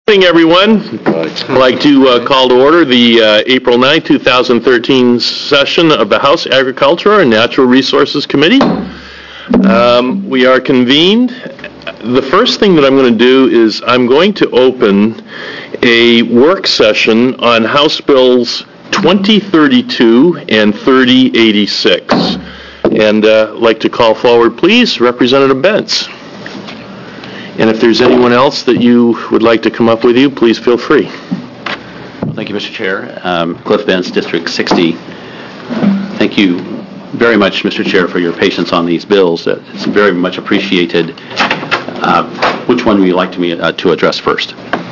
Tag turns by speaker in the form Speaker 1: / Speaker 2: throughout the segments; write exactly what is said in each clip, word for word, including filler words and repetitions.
Speaker 1: Good morning, everyone. I'd like to uh, call to order the uh, April ninth, two thousand thirteen session of the House Agriculture and Natural Resources Committee. Um, we are convened. The first thing that I'm going to do is I'm going to open a work session on House Bills twenty thirty-two and thirty eighty-six. And uh, I'd like to call forward, please, Representative Bentz. And if there's anyone else that you would like to come up with you, please feel free.
Speaker 2: Well, thank you, Mister Chair. Um, Cliff Bentz, District sixty. Thank you very much, Mister Chair, for your patience on these bills. Uh, it's very much appreciated. Uh, which one would you like to me uh, to address first?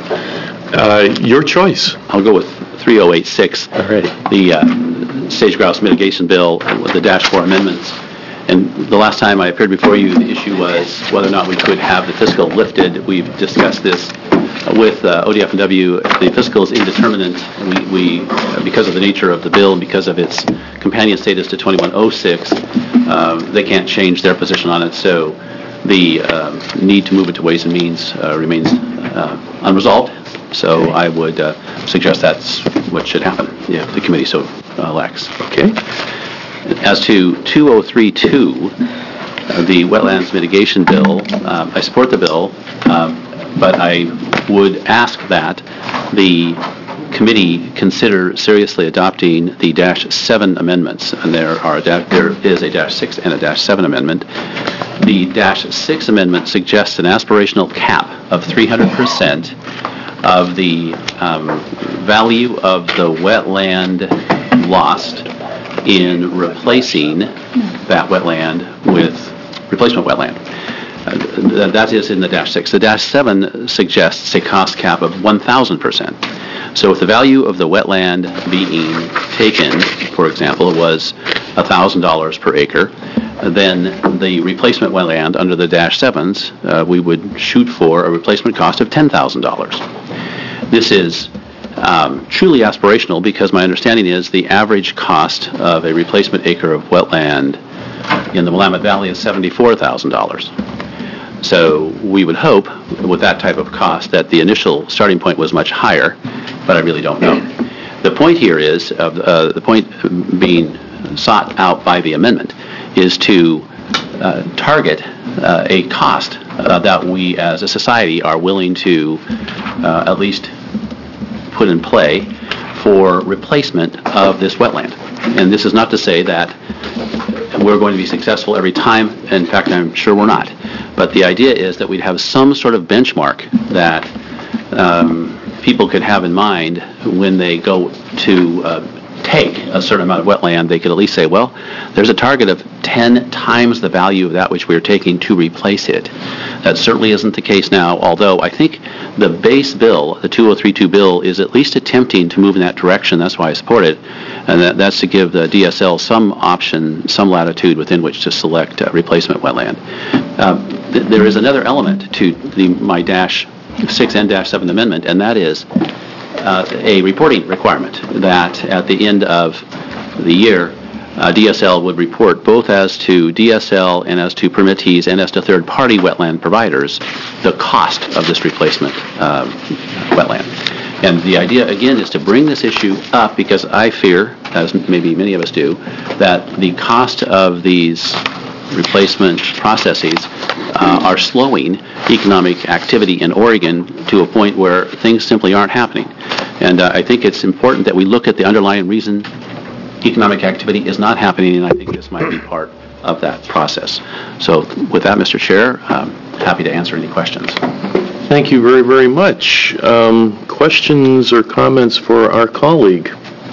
Speaker 1: Uh, your choice.
Speaker 2: I'll go with three oh eight six.
Speaker 1: All righty.
Speaker 2: The uh, sage grouse mitigation bill with the dash four amendments. And the last time I appeared before you, the issue was whether or not we could have the fiscal lifted. We've discussed this with uh, O D F and W. The fiscal is indeterminate. We, we, because of the nature of the bill and because of its companion status to twenty-one oh six, um, they can't change their position on it. So the um, need to move it to Ways and Means uh, remains uh, unresolved. So I would uh, suggest that's what should happen if the committee so uh, elects.
Speaker 1: Okay.
Speaker 2: As to two oh three two, uh, the Wetlands Mitigation Bill, uh, I support the bill, uh, but I would ask that the committee consider seriously adopting the dash seven amendments. And there are there is a dash six and a dash seven amendment. The dash six amendment suggests an aspirational cap of three hundred percent of the um, value of the wetland lost in replacing that wetland with replacement wetland. Uh, that is in the dash six. The dash seven suggests a cost cap of one thousand percent. So if the value of the wetland being taken, for example, was one thousand dollars per acre, then the replacement wetland under the dash sevens, uh, we would shoot for a replacement cost of ten thousand dollars. This is Um, truly aspirational because my understanding is the average cost of a replacement acre of wetland in the Willamette Valley is seventy-four thousand dollars. So we would hope with that type of cost that the initial starting point was much higher, but I really don't know. The point here is, uh, the point being sought out by the amendment is to uh, target uh, a cost uh, that we as a society are willing to uh, at least put in play for replacement of this wetland. And this is not to say that we're going to be successful every time. In fact, I'm sure we're not. But the idea is that we'd have some sort of benchmark that um, people could have in mind when they go to uh, take a certain amount of wetland. They could at least say, well, there's a target of ten times the value of that which we're taking to replace it. That certainly isn't the case now, although I think the base bill, the two oh three two bill, is at least attempting to move in that direction. That's why I support it. And that, that's to give the D S L some option, some latitude within which to select uh, replacement wetland. Uh, th- there is another element to the, my dash six and dash seven amendment, and that is uh, a reporting requirement that at the end of the year, Uh, D S L would report both as to D S L and as to permittees and as to third-party wetland providers the cost of this replacement uh, wetland. And the idea, again, is to bring this issue up because I fear, as maybe many of us do, that the cost of these replacement processes uh, are slowing economic activity in Oregon to a point where things simply aren't happening. And uh, I think it's important that we look at the underlying reason economic activity is not happening, and I think this might be part of that process. So with that, Mister Chair, I'm happy to answer any questions.
Speaker 1: Thank you very, very much. Um, questions or comments for our colleague?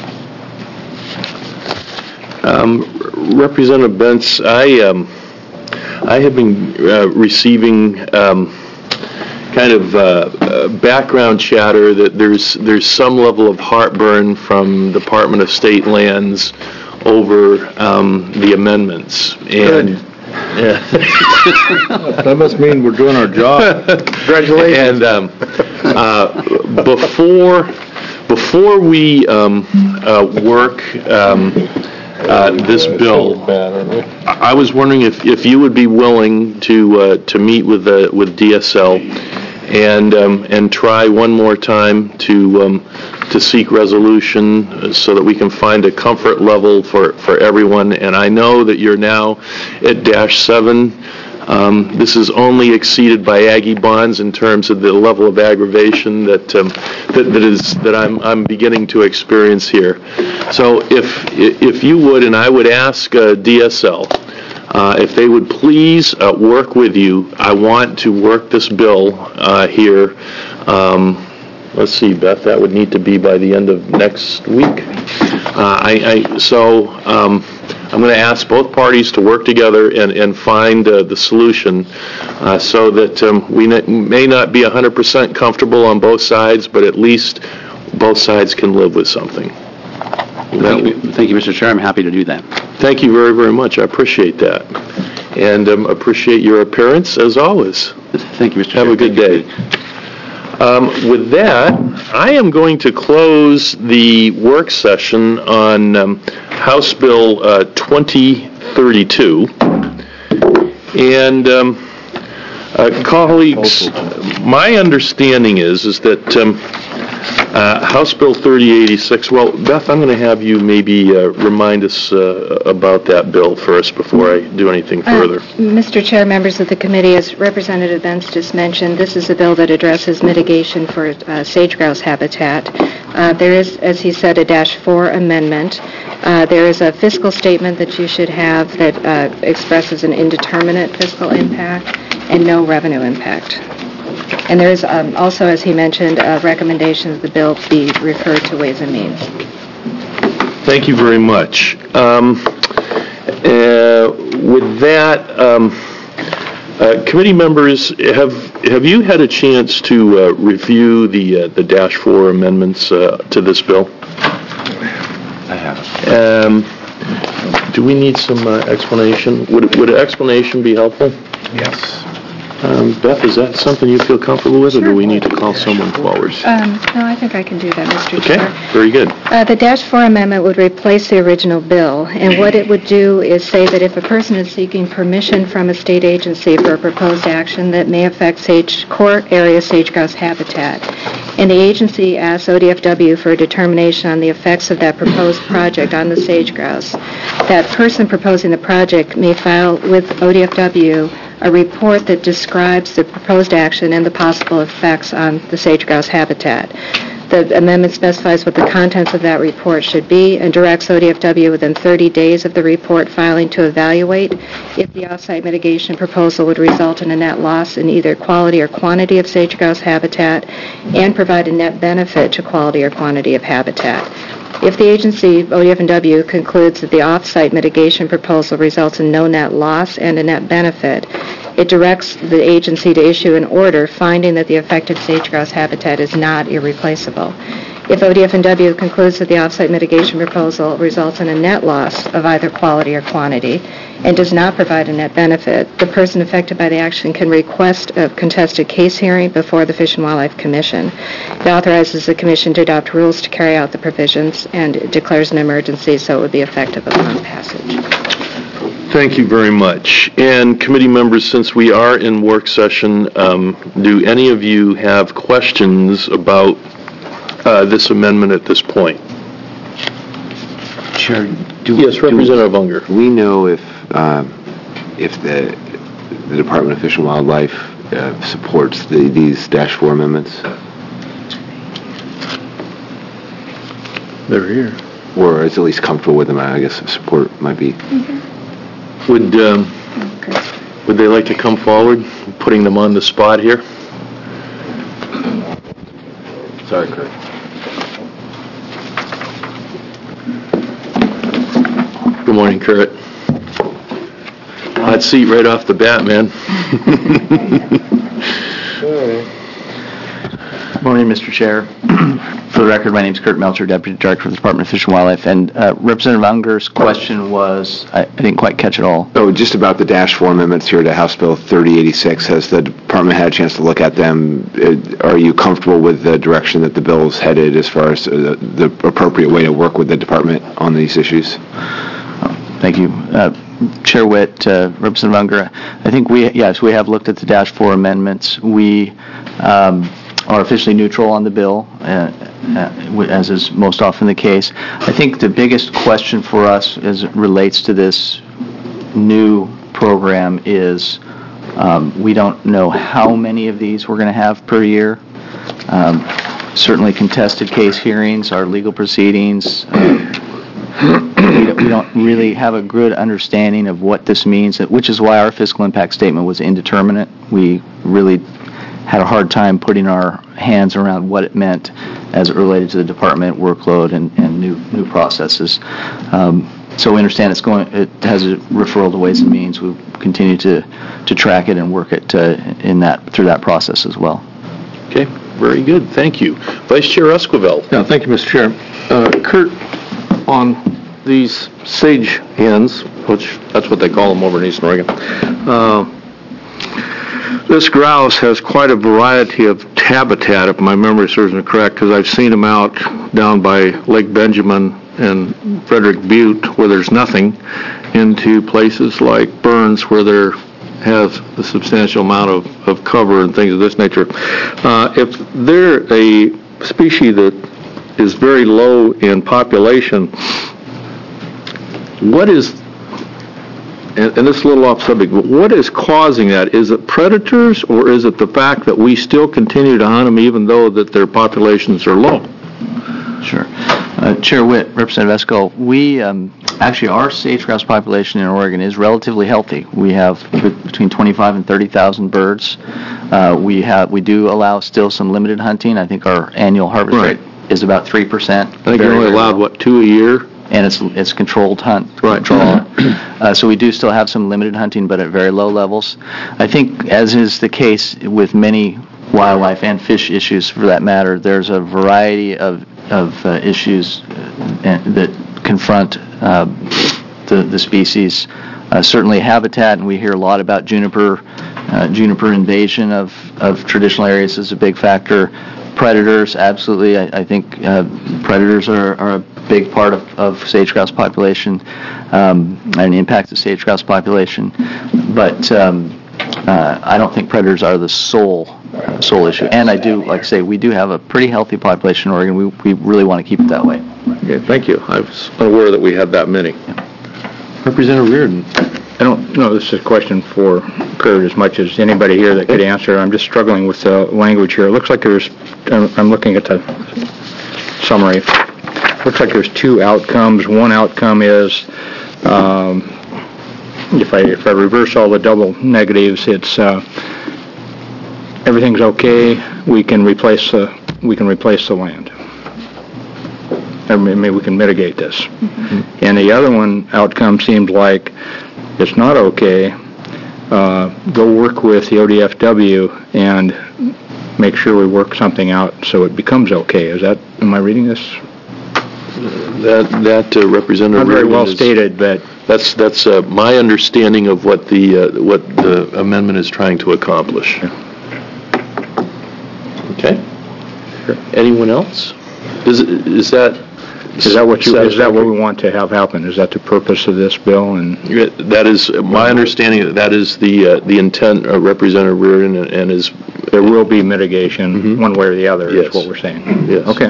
Speaker 1: Um, Representative Bentz, I, um, I have been uh, receiving um, kind of uh, uh, background chatter that there's there's some level of heartburn from Department of State Lands over um, the amendments. And yeah.
Speaker 3: That must mean we're doing our job.
Speaker 1: And
Speaker 3: Congratulations.
Speaker 1: um, uh, before before we um, uh, work um, uh, this bill, I was wondering if, if you would be willing to uh, to meet with the with D S L and um, and try one more time to um, to seek resolution so that we can find a comfort level for, for everyone. And I know that you're now at dash seven. Um, this is only exceeded by Aggie bonds in terms of the level of aggravation that um, that, that is that I'm I'm beginning to experience here. So if if you would, and I would ask uh, D S L uh, if they would please uh, work with you. I want to work this bill uh, here. Um, let's see, Beth, that would need to be by the end of next week. Uh, I, I so. Um, I'm going to ask both parties to work together and, and find uh, the solution uh, so that um, we n- may not be one hundred percent comfortable on both sides, but at least both sides can live with something.
Speaker 2: Thank you, thank you, Mister Chair. I'm happy to do that.
Speaker 1: Thank you very, very much. I appreciate that. And um, appreciate your appearance, as always.
Speaker 2: Thank you, Mister Chair.
Speaker 1: Have a good day. Um, with that, I am going to close the work session on um, House Bill uh, twenty thirty-two. And um, uh, colleagues, my understanding is is that um, uh, House Bill thirty eighty-six, well, Beth, I'm going to have you maybe uh, remind us uh, about that bill first before I do anything further.
Speaker 4: Uh, Mister Chair, members of the committee, as Representative Bentz just mentioned, this is a bill that addresses mitigation for uh, sage-grouse habitat. Uh, there is, as he said, a dash four amendment. Uh, there is a fiscal statement that you should have that uh, expresses an indeterminate fiscal impact and no revenue impact. And there is um, also, as he mentioned, a recommendation that the bill be referred to Ways and Means.
Speaker 1: Thank you very much. Um, uh, with that, um, uh, committee members, have have you had a chance to uh, review the uh, the dash four amendments uh, to this bill?
Speaker 5: I have.
Speaker 1: Um, do we need some uh, explanation? Would would an explanation be helpful?
Speaker 5: Yes.
Speaker 1: Um, Beth, is that something you feel comfortable with, or do we need to call someone forward?
Speaker 4: Um, no, I think I can do that, Mister
Speaker 1: Okay,
Speaker 4: Chair.
Speaker 1: very good.
Speaker 4: Uh, the dash four amendment would replace the original bill, and what it would do is say that if a person is seeking permission from a state agency for a proposed action that may affect sage core area sage-grouse habitat, and the agency asks O D F W for a determination on the effects of that proposed project on the sage-grouse, that person proposing the project may file with O D F W a report that describes the proposed action and the possible effects on the sage-grouse habitat. The amendment specifies what the contents of that report should be and directs O D F W within thirty days of the report filing to evaluate if the off-site mitigation proposal would result in a net loss in either quality or quantity of sage-grouse habitat and provide a net benefit to quality or quantity of habitat. If the agency, O D F W, concludes that the off-site mitigation proposal results in no net loss and a net benefit, it directs the agency to issue an order finding that the affected sage-grouse habitat is not irreplaceable. If O D F W concludes that the off-site mitigation proposal results in a net loss of either quality or quantity and does not provide a net benefit, the person affected by the action can request a contested case hearing before the Fish and Wildlife Commission. It authorizes the Commission to adopt rules to carry out the provisions and it declares an emergency so it would be effective upon passage.
Speaker 1: Thank you very much. And committee members, since we are in work session, um, do any of you have questions about uh, this amendment at this point?
Speaker 5: Chair, do,
Speaker 1: Yes,
Speaker 5: do
Speaker 1: Representative Unger.
Speaker 5: we know if um, if the the Department of Fish and Wildlife uh, supports the, these dash four amendments,
Speaker 3: They're here.
Speaker 5: or is at least comfortable with them? I guess support might be.
Speaker 1: Would um, would they like to come forward, putting them on the spot here?
Speaker 5: Sorry, Kurt.
Speaker 1: Good morning, Kurt. Hot seat right off the bat, man.
Speaker 6: Morning, Mister Chair. For the record, my name is Kurt Melcher, Deputy Director of the Department of Fish and Wildlife. And uh, Representative Unger's question was, I, I didn't quite catch it all.
Speaker 5: Oh, just about the dash four amendments here to House Bill thirty eighty-six. Has the department had a chance to look at them? Uh, Are you comfortable with the direction that the bill is headed as far as uh, the appropriate way to work with the department on these issues?
Speaker 6: Thank you. Uh, Chair Witt, uh, Representative Unger, I think we, yes, we have looked at the Dash four amendments. We um, are officially neutral on the bill, uh, uh, as is most often the case. I think the biggest question for us as it relates to this new program is um, we don't know how many of these we're going to have per year. Um, certainly contested case hearings, our legal proceedings, uh, we, we don't really have a good understanding of what this means, which is why our fiscal impact statement was indeterminate. We really had a hard time putting our hands around what it meant as it related to the department workload and, and new new processes. Um, so we understand it's going. It has a referral to Ways and Means. We'll continue to to track it and work it uh, in that through that process as well.
Speaker 1: Okay, very good. Thank you. Vice Chair Esquivel.
Speaker 3: Yeah, thank you, Mister Chair. Uh, Kurt, on these sage hens, which that's what they call them over in Eastern Oregon, uh, this grouse has quite a variety of habitat, if my memory serves me correct, because I've seen them out down by Lake Benjamin and Frederick Butte where there's nothing, into places like Burns where there has a substantial amount of, of cover and things of this nature. Uh, if they're a species that is very low in population, what is, and, and this is a little off subject, but what is causing that? Is it predators, or is it the fact that we still continue to hunt them even though that their populations are low?
Speaker 6: Sure. Uh, Chair Witt, Representative Esco, we um, actually, our sage grouse population in Oregon is relatively healthy. We have between twenty-five and thirty thousand birds. Uh, we have we do allow still some limited hunting. I think our annual harvest
Speaker 3: Right.
Speaker 6: rate is about three percent.
Speaker 3: I think you're only allowed, what, two a year?
Speaker 6: And it's it's controlled hunt.
Speaker 3: Right.
Speaker 6: Control. uh, so we do still have some limited hunting, but at very low levels. I think, as is the case with many wildlife and fish issues for that matter, there's a variety of of uh, issues uh, that confront uh, the the species. Uh, certainly habitat, and we hear a lot about juniper. Uh, juniper invasion of, of traditional areas is a big factor. Predators, absolutely. I, I think uh, predators are, are a big part of, of sage grouse population um, and impact the sage grouse population. But um, uh, I don't think predators are the sole uh, sole issue. And I do, like I say, we do have a pretty healthy population in Oregon. We we really want to keep it that way.
Speaker 3: Okay, thank you. I was unaware that we had that many.
Speaker 1: Representative Reardon.
Speaker 7: I don't know, this is a question for Kurt as much as anybody here that could answer. I'm just struggling with the language here. It looks like there's, I'm looking at the summary. Looks like there's two outcomes. One outcome is, um, if I if I reverse all the double negatives, it's uh, everything's okay. We can replace the we can replace the land. Or maybe we can mitigate this. Mm-hmm. And the other one outcome seems like it's not okay. Uh, go work with the O D F W and make sure we work something out so it becomes okay. Is that? Am I reading this?
Speaker 1: That that uh, Representative
Speaker 7: Not very
Speaker 1: Reardon
Speaker 7: well
Speaker 1: is-
Speaker 7: stated, but
Speaker 1: That's that's uh, my understanding of what the uh, what the amendment is trying to accomplish. Okay. Anyone else? Is is that
Speaker 7: is that what you is that what we want to have happen? Is that the purpose of this bill? And
Speaker 1: that is my understanding. That that is the uh, the intent of Representative Reardon, and, and is
Speaker 7: there will be mitigation
Speaker 1: Mhm.
Speaker 7: one way or the other.
Speaker 1: Yes.
Speaker 7: Is what we're saying.
Speaker 1: Yes.
Speaker 7: Okay.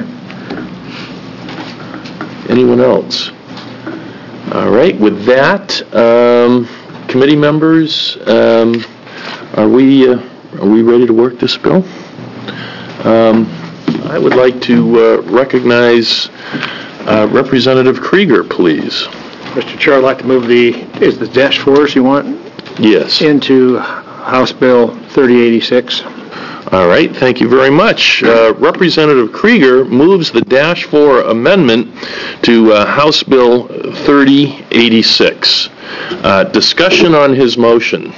Speaker 1: Anyone else? All right. With that, um, committee members, um, are we uh, are we ready to work this bill? Um, I would like to uh, recognize uh, Representative Krieger, please.
Speaker 8: Mister Chair, I'd like to move the, is the dash fours you want,
Speaker 1: Yes.
Speaker 8: into House Bill thirty eighty-six.
Speaker 1: All right, thank you very much. Uh, Representative Krieger moves the Dash four amendment to uh, House Bill thirty eighty-six. Uh, discussion on his motion.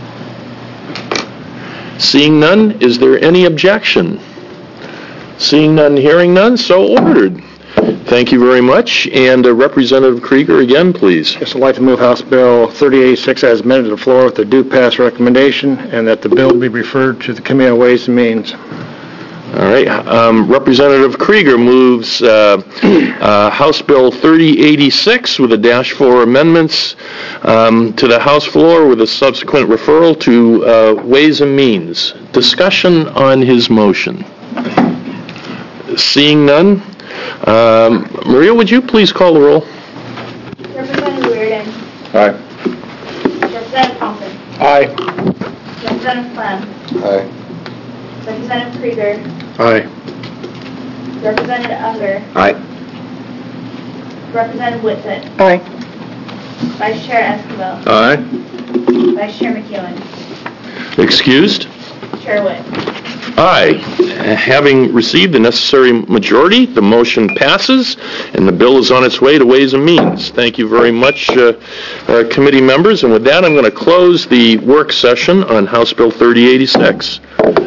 Speaker 1: Seeing none, is there any objection? Seeing none, hearing none, so ordered. Thank you very much. And uh, Representative Krieger, again, please.
Speaker 8: Yes, I'd like to move House Bill thirty eighty-six as amended to the floor with a do pass recommendation, and that the bill be referred to the Committee on Ways and Means.
Speaker 1: All right, um, Representative Krieger moves uh, uh, House Bill thirty eighty-six with the dash four amendments um, to the House floor with a subsequent referral to uh, Ways and Means. Discussion on his motion. Seeing none, um, Maria, would you please call the roll?
Speaker 9: Representative Reardon.
Speaker 7: Aye.
Speaker 9: Representative Thompson.
Speaker 7: Aye.
Speaker 9: Representative Clem.
Speaker 5: Aye.
Speaker 9: Representative Krieger.
Speaker 8: Aye.
Speaker 9: Representative Unger.
Speaker 5: Aye.
Speaker 9: Representative Whitsitt.
Speaker 4: Aye.
Speaker 9: Vice Chair Esquivel.
Speaker 3: Aye.
Speaker 9: Vice Chair McEwen.
Speaker 1: Excused?
Speaker 9: Chair Witt.
Speaker 1: Aye. Having received the necessary majority, the motion passes, and the bill is on its way to Ways and Means. Thank you very much, uh, uh, committee members. And with that, I'm going to close the work session on House Bill thirty eighty-six.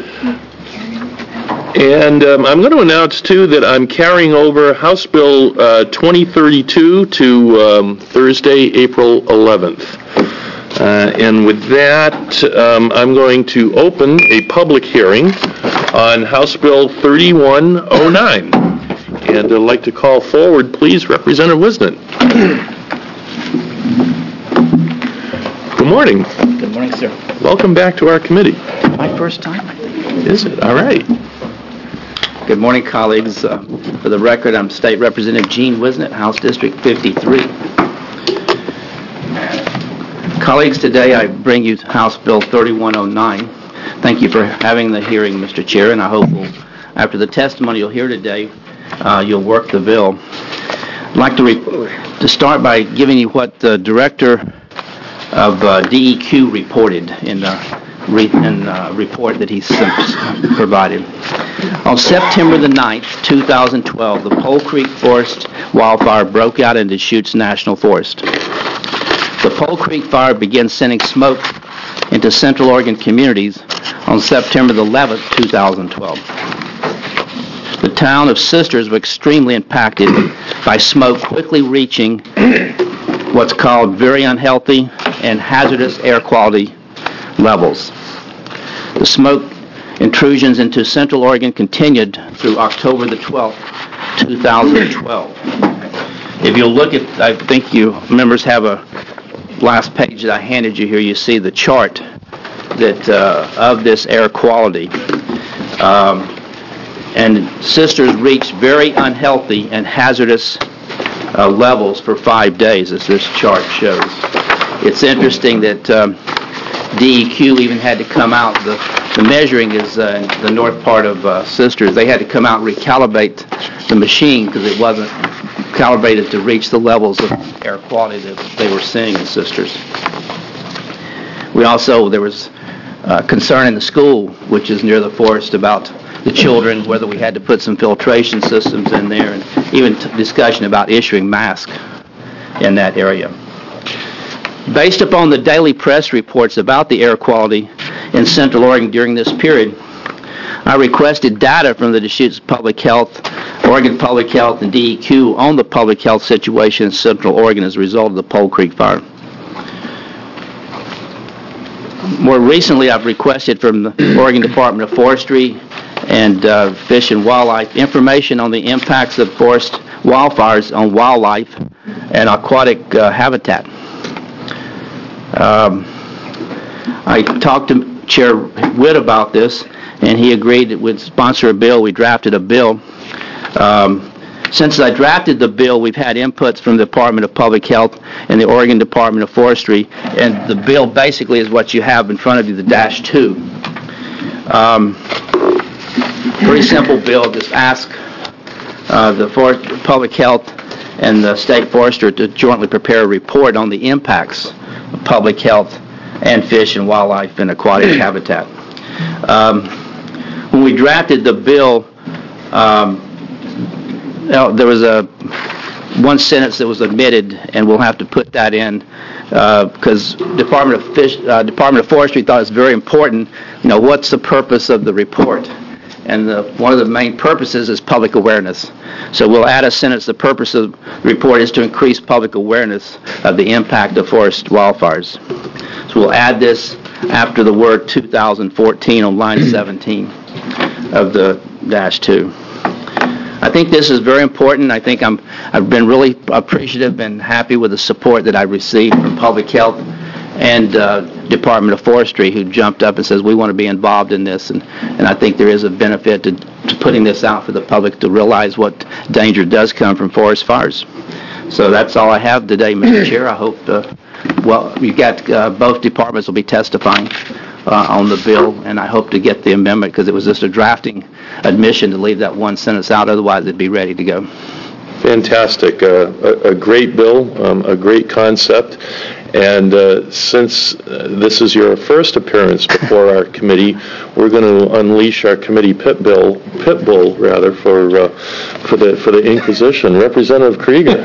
Speaker 1: And um, I'm going to announce, too, that I'm carrying over House Bill uh, twenty thirty-two to um, Thursday, April eleventh. Uh, and with that, um, I'm going to open a public hearing on House Bill thirty-one oh nine. And I'd like to call forward, please, Representative Wisnett. Good morning.
Speaker 10: Good morning, sir.
Speaker 1: Welcome back to our committee.
Speaker 10: My first time.
Speaker 1: Is it? All right.
Speaker 10: Good morning, colleagues. Uh, for the record, I'm State Representative Gene Wisnett, House District fifty-three. Colleagues, today I bring you House Bill thirty-one oh nine. Thank you for having the hearing, Mister Chair, and I hope we'll, after the testimony you'll hear today, uh, you'll work the bill. I'd like to, re- to start by giving you what the Director of uh, D E Q reported in the re- in, uh, report that he provided. On September the ninth, two thousand twelve, the Pole Creek Forest wildfire broke out in Deschutes National Forest. The Pole Creek fire began sending smoke into Central Oregon communities on September the eleventh, two thousand twelve. The town of Sisters was extremely impacted by smoke quickly reaching what's called very unhealthy and hazardous air quality levels. The smoke intrusions into Central Oregon continued through October the twelfth, two thousand twelve. If you look at, I think you members have a last page that I handed you here, you see the chart that uh, of this air quality. Um, and Sisters reached very unhealthy and hazardous uh, levels for five days, as this chart shows. It's interesting that um, D E Q even had to come out. The, the measuring is uh, in the north part of uh, Sisters. They had to come out and recalibrate the machine because it wasn't calibrated to reach the levels of air quality that they were seeing in Sisters. We also, there was uh, concern in the school, which is near the forest, about the children, whether we had to put some filtration systems in there, and even t- discussion about issuing masks in that area. Based upon the daily press reports about the air quality in Central Oregon during this period, I requested data from the Deschutes Public Health, Oregon Public Health, and D E Q on the public health situation in Central Oregon as a result of the Pole Creek fire. More recently, I've requested from the Oregon Department of Forestry and uh, Fish and Wildlife information on the impacts of forest wildfires on wildlife and aquatic uh, habitat. Um, I talked to Chair Witt about this, and he agreed that we'd sponsor a bill. We drafted a bill. Um, since I drafted the bill, we've had inputs from the Department of Public Health and the Oregon Department of Forestry, and the bill basically is what you have in front of you, the dash two. Um, pretty simple bill. Just ask uh, the For- Public Health and the State Forester to jointly prepare a report on the impacts of public health and fish and wildlife and aquatic habitat. Um, when we drafted the bill, um, you know, there was a one sentence that was omitted, and we'll have to put that in because uh, Department of Fish, uh, Department of Forestry thought it's very important. You know, what's the purpose of the report? And the, one of the main purposes is public awareness. So we'll add a sentence. The purpose of the report is to increase public awareness of the impact of forest wildfires. So we'll add this after the word two thousand fourteen on line seventeen of the dash two. I think this is very important. I think I'm, I've been really appreciative and happy with the support that I received from Public Health and uh, Department of Forestry, who jumped up and says, we want to be involved in this. And, and I think there is a benefit to, to putting this out for the public to realize what danger does come from forest fires. So that's all I have today, Mister Chair. I hope, uh, well, you got uh, both departments will be testifying uh, on the bill, and I hope to get the amendment because it was just a drafting admission to leave that one sentence out. Otherwise, it'd be ready to go.
Speaker 1: Fantastic. Uh, a, a great bill, um, a great concept. And uh, since uh, this is your first appearance before our committee, we're going to unleash our committee pit bull, pit bull rather, for uh, for the for the Inquisition. Representative Krieger.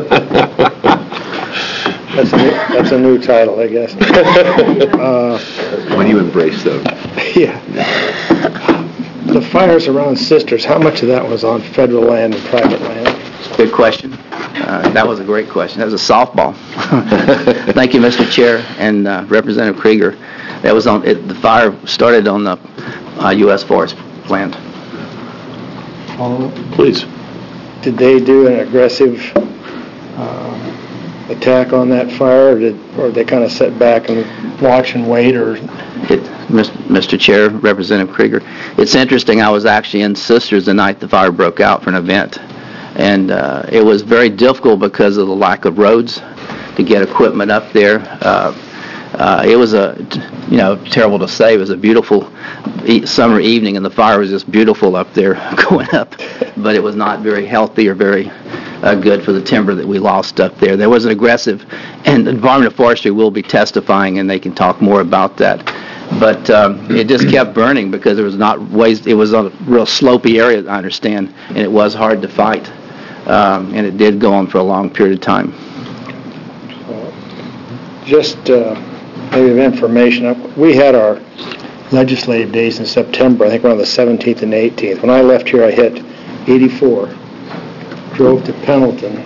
Speaker 8: That's a new, that's a new title, I guess. uh,
Speaker 5: When you embrace them.
Speaker 8: Yeah. The fires around Sisters, how much of that was on federal land and private land?
Speaker 10: Good question. Uh, that was a great question. That was a softball. Thank you, Mister Chair and uh, Representative Krieger. That was on. It, the fire started on the uh, U S Forest land.
Speaker 1: Please.
Speaker 8: Did they do an aggressive uh, attack on that fire, or did or they kind of sit back and watch and wait, or?
Speaker 10: It, Mister Chair, Representative Krieger, it's interesting. I was actually in Sisters the night the fire broke out for an event. And uh, it was very difficult because of the lack of roads to get equipment up there. Uh, uh, it was a, you know, terrible to say. It was a beautiful e- summer evening, and the fire was just beautiful up there going up. But it was not very healthy or very uh, good for the timber that we lost up there. There was an aggressive, and the Department of Forestry will be testifying, and they can talk more about that. But um, it just kept burning because there was not ways. It was on a real slopey area, I understand, and it was hard to fight. Um, and it did go on for a long period of time.
Speaker 8: Just uh, maybe of information, we had our legislative days in September, I think around the seventeenth and eighteenth. When I left here, I hit eighty-four, drove to Pendleton.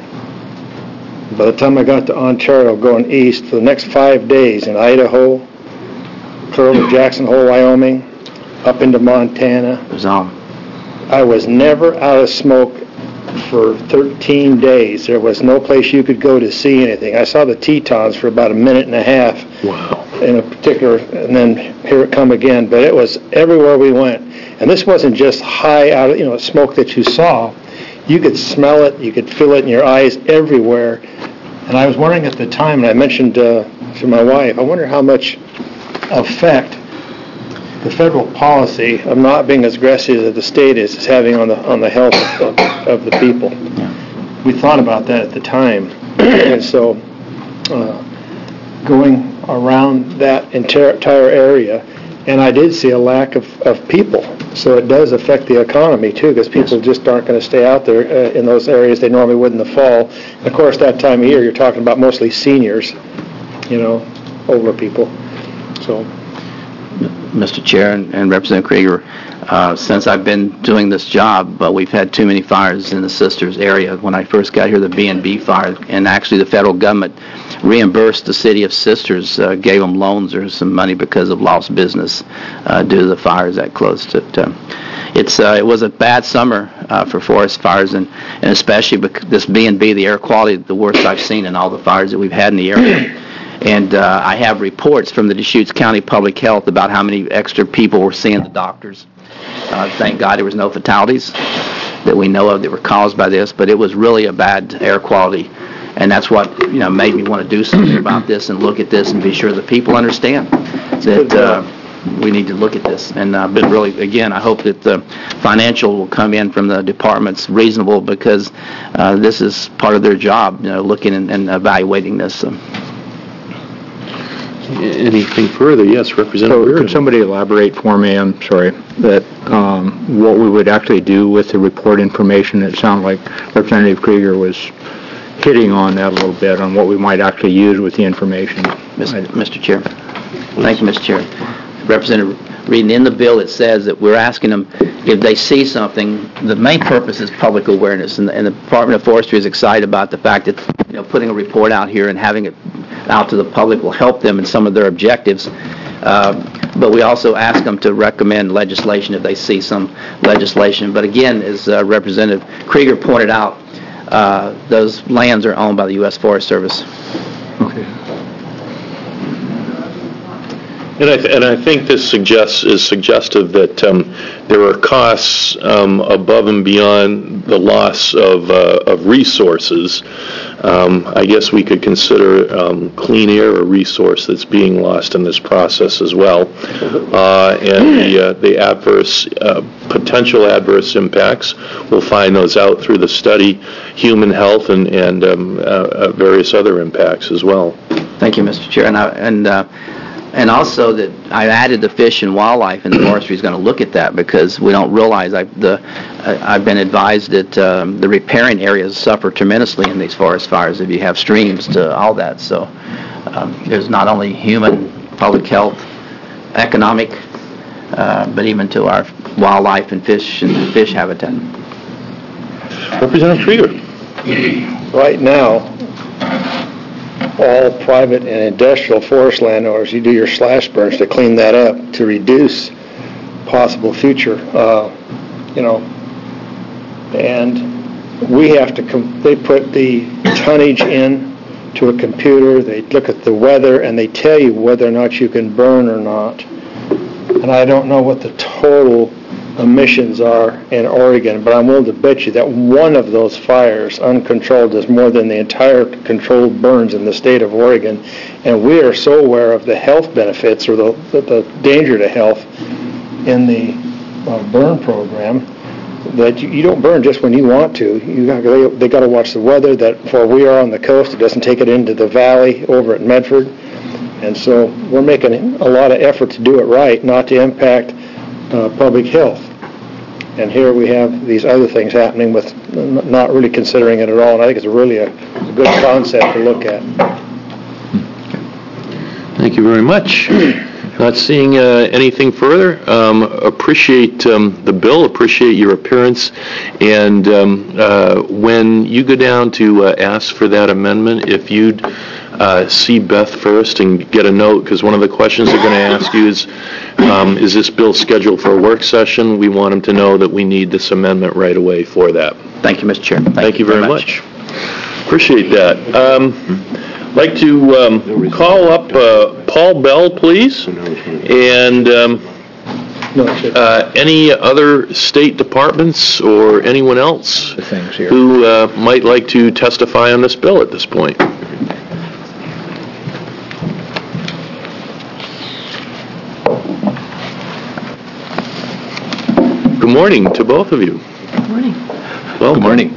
Speaker 8: By the time I got to Ontario going east, for the next five days in Idaho, clear over Jackson Hole, Wyoming, up into Montana,
Speaker 10: It was on.
Speaker 8: I was never out of smoke for thirteen days. There was no place you could go to see anything. I saw the Tetons for about a minute and a half.
Speaker 1: Wow.
Speaker 8: In a particular, and then here it come again. But it was everywhere we went. And this wasn't just high out of, you know, smoke that you saw. You could smell it, you could feel it in your eyes everywhere. And I was wondering at the time, and I mentioned uh, to my wife, I wonder how much effect the federal policy of not being as aggressive as the state is, is having on the on the health of, of the people. Yeah. We thought about that at the time, and so uh, going around that entire, entire area, and I did see a lack of, of people. So it does affect the economy too, because people yes. just aren't going to stay out there uh, in those areas they normally would in the fall. And of course, that time of year, you're talking about mostly seniors, you know, older people. So.
Speaker 10: Mister Chair and, and Representative Krieger, uh, since I've been doing this job, uh, we've had too many fires in the Sisters area. When I first got here, the B and B fire, and actually the federal government reimbursed the city of Sisters, uh, gave them loans or some money because of lost business uh, due to the fires that close to it. Uh, it's uh, it was a bad summer uh, for forest fires, and, and especially because this B and B, the air quality, the worst I've seen in all the fires that we've had in the area. And uh, I have reports from the Deschutes County Public Health about how many extra people were seeing the doctors. Uh, thank God there was no fatalities that we know of that were caused by this, but it was really a bad air quality. And that's what, you know, made me want to do something about this and look at this and be sure that people understand that uh, we need to look at this. And I've uh, been really, again, I hope that the financial will come in from the departments reasonable, because uh, this is part of their job, you know, looking and, and evaluating this. So.
Speaker 1: Anything further? Yes, Representative
Speaker 7: So
Speaker 1: Reardon.
Speaker 7: could somebody elaborate for me, I'm sorry, that um, what we would actually do with the report information? It sounded like Representative Krieger was hitting on that a little bit, on what we might actually use with the information.
Speaker 10: Mister Chair. Thank you, Mister Chair. Representative Reardon, in the bill it says that we're asking them if they see something. The main purpose is public awareness, and the, and the Department of Forestry is excited about the fact that, you know, putting a report out here and having it out to the public will help them in some of their objectives. Um, But we also ask them to recommend legislation if they see some legislation. But again, as uh, Representative Krieger pointed out, uh, those lands are owned by the U S Forest Service.
Speaker 3: Okay.
Speaker 1: And I, th- and I think this suggests, is suggestive that um, there are costs um, above and beyond the loss of, uh, of resources. Um, I guess we could consider um, clean air a resource that's being lost in this process as well. Uh, and the, uh, the adverse, uh, potential adverse impacts, we'll find those out through the study, human health and, and um, uh, uh, various other impacts as well.
Speaker 10: Thank you, Mister Chair. And, I, and uh, And also that I added the fish and wildlife, and the forestry is going to look at that because we don't realize I, the, I, I've been advised that um, the riparian areas suffer tremendously in these forest fires if you have streams to all that. So um, there's not only human, public health, economic, uh, but even to our wildlife and fish and fish habitat.
Speaker 1: Representative Krieger.
Speaker 8: Right now, all private and industrial forest landowners, you do your slash burns to clean that up to reduce possible future, uh, you know, and we have to, com- they put the tonnage in to a computer, they look at the weather, and they tell you whether or not you can burn or not. And I don't know what the total emissions are in Oregon, but I'm willing to bet you that one of those fires, uncontrolled, is more than the entire controlled burns in the state of Oregon. And we are so aware of the health benefits or the, the, the danger to health in the uh, burn program that you, you don't burn just when you want to. You got, they, they got to watch the weather. That for we are on the coast, it doesn't take it into the valley over at Medford. And so we're making a lot of effort to do it right, not to impact uh, public health. And here we have these other things happening with not really considering it at all. And I think it's really a, a good concept to look at.
Speaker 1: Thank you very much. Not seeing uh, anything further. Um, appreciate um, the bill, appreciate your appearance. And um, uh, when you go down to uh, ask for that amendment, if you'd uh, see Beth first and get a note, because one of the questions they're going to ask you is, um, is this bill scheduled for a work session? We want them to know that we need this amendment right away for that.
Speaker 10: Thank you, Mister Chair. Thank,
Speaker 1: Thank you very, very much. much. Appreciate that. Um, I'd like to um, call up uh, Paul Bell, please, and um, uh, any other state departments or anyone else who uh, might like to testify on this bill at this point. Good morning to both of you.
Speaker 11: Good morning.
Speaker 1: Well,
Speaker 12: Good morning.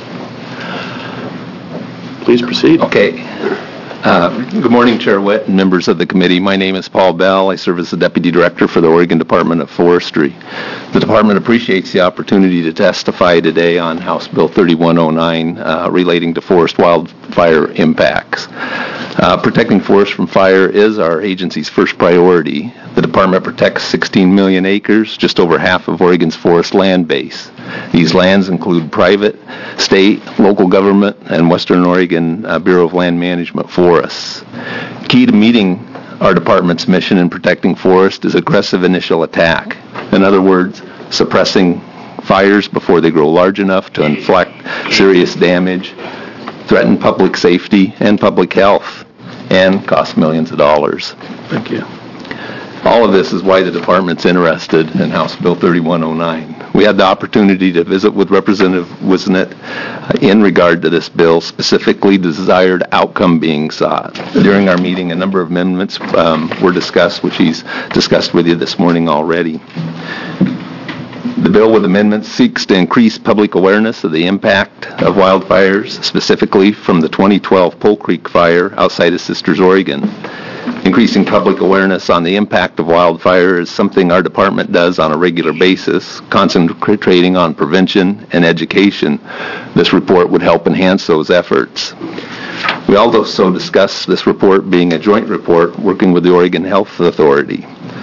Speaker 1: Please proceed.
Speaker 12: Okay. Uh, good morning, Chair Witt and members of the committee. My name is Paul Bell. I serve as the Deputy Director for the Oregon Department of Forestry. The department appreciates the opportunity to testify today on House Bill thirty-one oh nine uh, relating to forest wildfire impacts. Uh, protecting forests from fire is our agency's first priority. The department protects sixteen million acres, just over half of Oregon's forest land base. These lands include private, state, local government, and Western Oregon uh, Bureau of Land Management forests. Key to meeting our department's mission in protecting forest is aggressive initial attack. In other words, suppressing fires before they grow large enough to inflict serious damage, threaten public safety and public health, and cost millions of dollars.
Speaker 1: Thank you.
Speaker 12: All of this is why the department's interested in House Bill thirty-one oh nine. We had the opportunity to visit with Representative Wisnett uh, in regard to this bill, specifically the desired outcome being sought. During our meeting, a number of amendments um, were discussed, which he's discussed with you this morning already. The bill with amendments seeks to increase public awareness of the impact of wildfires, specifically from the twenty twelve Pole Creek fire outside of Sisters, Oregon. Increasing public awareness on the impact of wildfire is something our department does on a regular basis, concentrating on prevention and education. This report would help enhance those efforts. We also discussed this report being a joint report working with the Oregon Health Authority.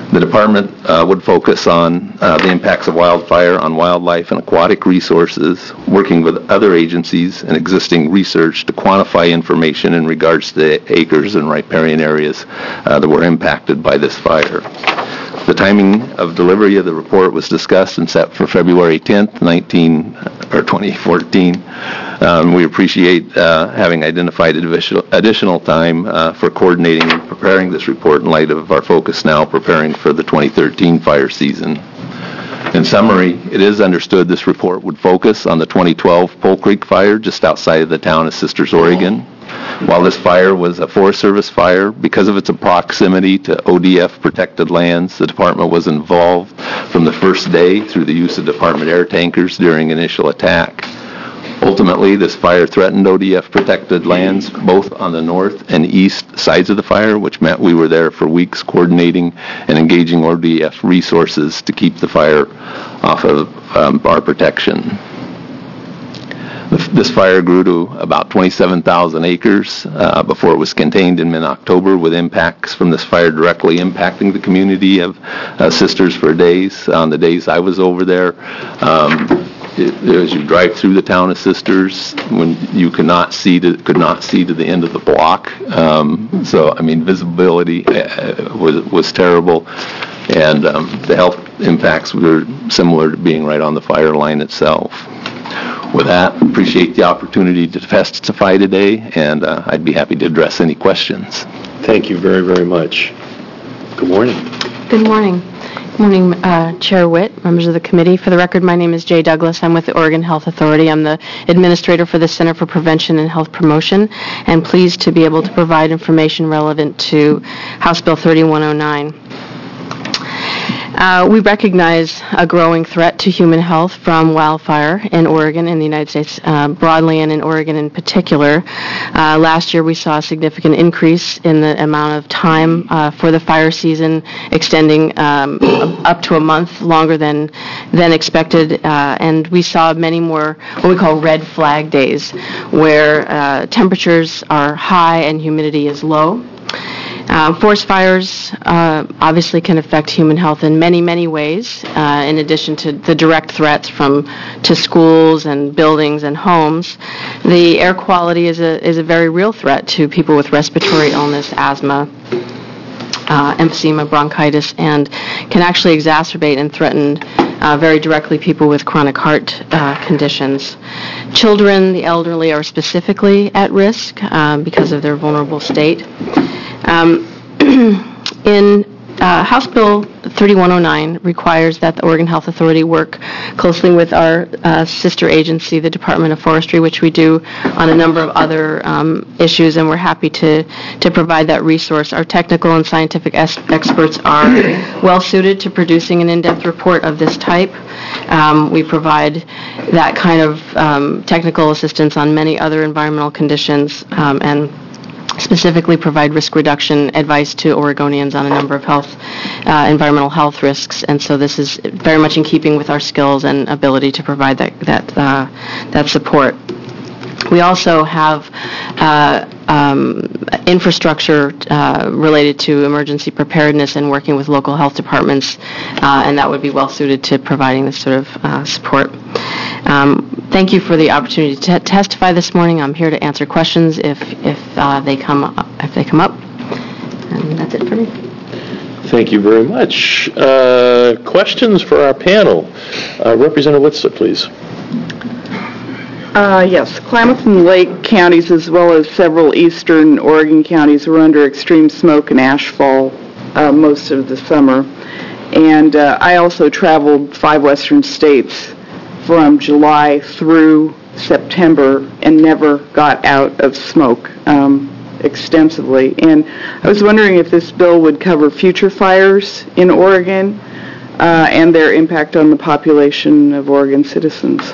Speaker 12: The department uh, would focus on uh, the impacts of wildfire on wildlife and aquatic resources, working with other agencies and existing research to quantify information in regards to the acres and riparian areas uh, that were impacted by this fire. The timing of delivery of the report was discussed and set for February tenth, nineteen or twenty fourteen. Um, we appreciate uh, having identified additional, additional time uh, for coordinating and preparing this report in light of our focus now preparing for the twenty thirteen fire season. In summary, it is understood this report would focus on the twenty twelve Pole Creek fire just outside of the town of Sisters, Oregon. While this fire was a Forest Service fire, because of its proximity to O D F protected lands, the department was involved from the first day through the use of department air tankers during initial attack. Ultimately, this fire threatened O D F protected lands both on the north and east sides of the fire, which meant we were there for weeks coordinating and engaging O D F resources to keep the fire off of um, our protection. This fire grew to about twenty-seven thousand acres uh, before it was contained in mid-October, with impacts from this fire directly impacting the community of uh, Sisters for days. On the days I was over there, um, it, as you drive through the town of Sisters, when you could not see to, could not see to the end of the block. Um, so, I mean, visibility uh, was was terrible, and um, the health impacts were similar to being right on the fire line itself. With that, appreciate the opportunity to testify today, and uh, I'd be happy to address any questions.
Speaker 1: Thank you very, very much. Good morning.
Speaker 11: Good morning. Good morning, uh, Chair Witt, members of the committee. For the record, my name is Jay Douglas. I'm with the Oregon Health Authority. I'm the administrator for the Center for Prevention and Health Promotion, and pleased to be able to provide information relevant to House Bill thirty-one oh nine. Uh, we recognize a growing threat to human health from wildfire in Oregon, in the United States uh, broadly, and in Oregon in particular. Uh, last year, we saw a significant increase in the amount of time uh, for the fire season, extending um, up to a month longer than than expected, uh, and we saw many more what we call red flag days, where uh, temperatures are high and humidity is low. Uh, forest fires uh, obviously can affect human health in many, many ways, uh, in addition to the direct threats from to schools and buildings and homes. The air quality is a is a very real threat to people with respiratory illness, asthma, uh, emphysema, bronchitis, and can actually exacerbate and threaten uh, very directly people with chronic heart uh, conditions. Children, the elderly, are specifically at risk uh, because of their vulnerable state. Um, in uh, House Bill thirty-one oh nine requires that the Oregon Health Authority work closely with our uh, sister agency, the Department of Forestry, which we do on a number of other um, issues, and we're happy to, to provide that resource. Our technical and scientific es- experts are well suited to producing an in-depth report of this type. Um, we provide that kind of um, technical assistance on many other environmental conditions, um, and specifically provide risk reduction advice to Oregonians on a number of health, uh, environmental health risks, and so this is very much in keeping with our skills and ability to provide that that uh, that support. We also have uh, um, infrastructure uh, related to emergency preparedness and working with local health departments, uh, and that would be well suited to providing this sort of uh, support. Um, thank you for the opportunity to t- testify this morning. I'm here to answer questions if if uh, they come up, if they come up, and that's it for me.
Speaker 1: Thank you very much. Uh, questions for our panel? Uh, Representative Whitson, please.
Speaker 13: Uh, yes, Klamath and Lake counties, as well as several eastern Oregon counties, were under extreme smoke and ashfall uh, most of the summer. And uh, I also traveled five western states from July through September and never got out of smoke um, extensively. And I was wondering if this bill would cover future fires in Oregon uh, and their impact on the population of Oregon citizens.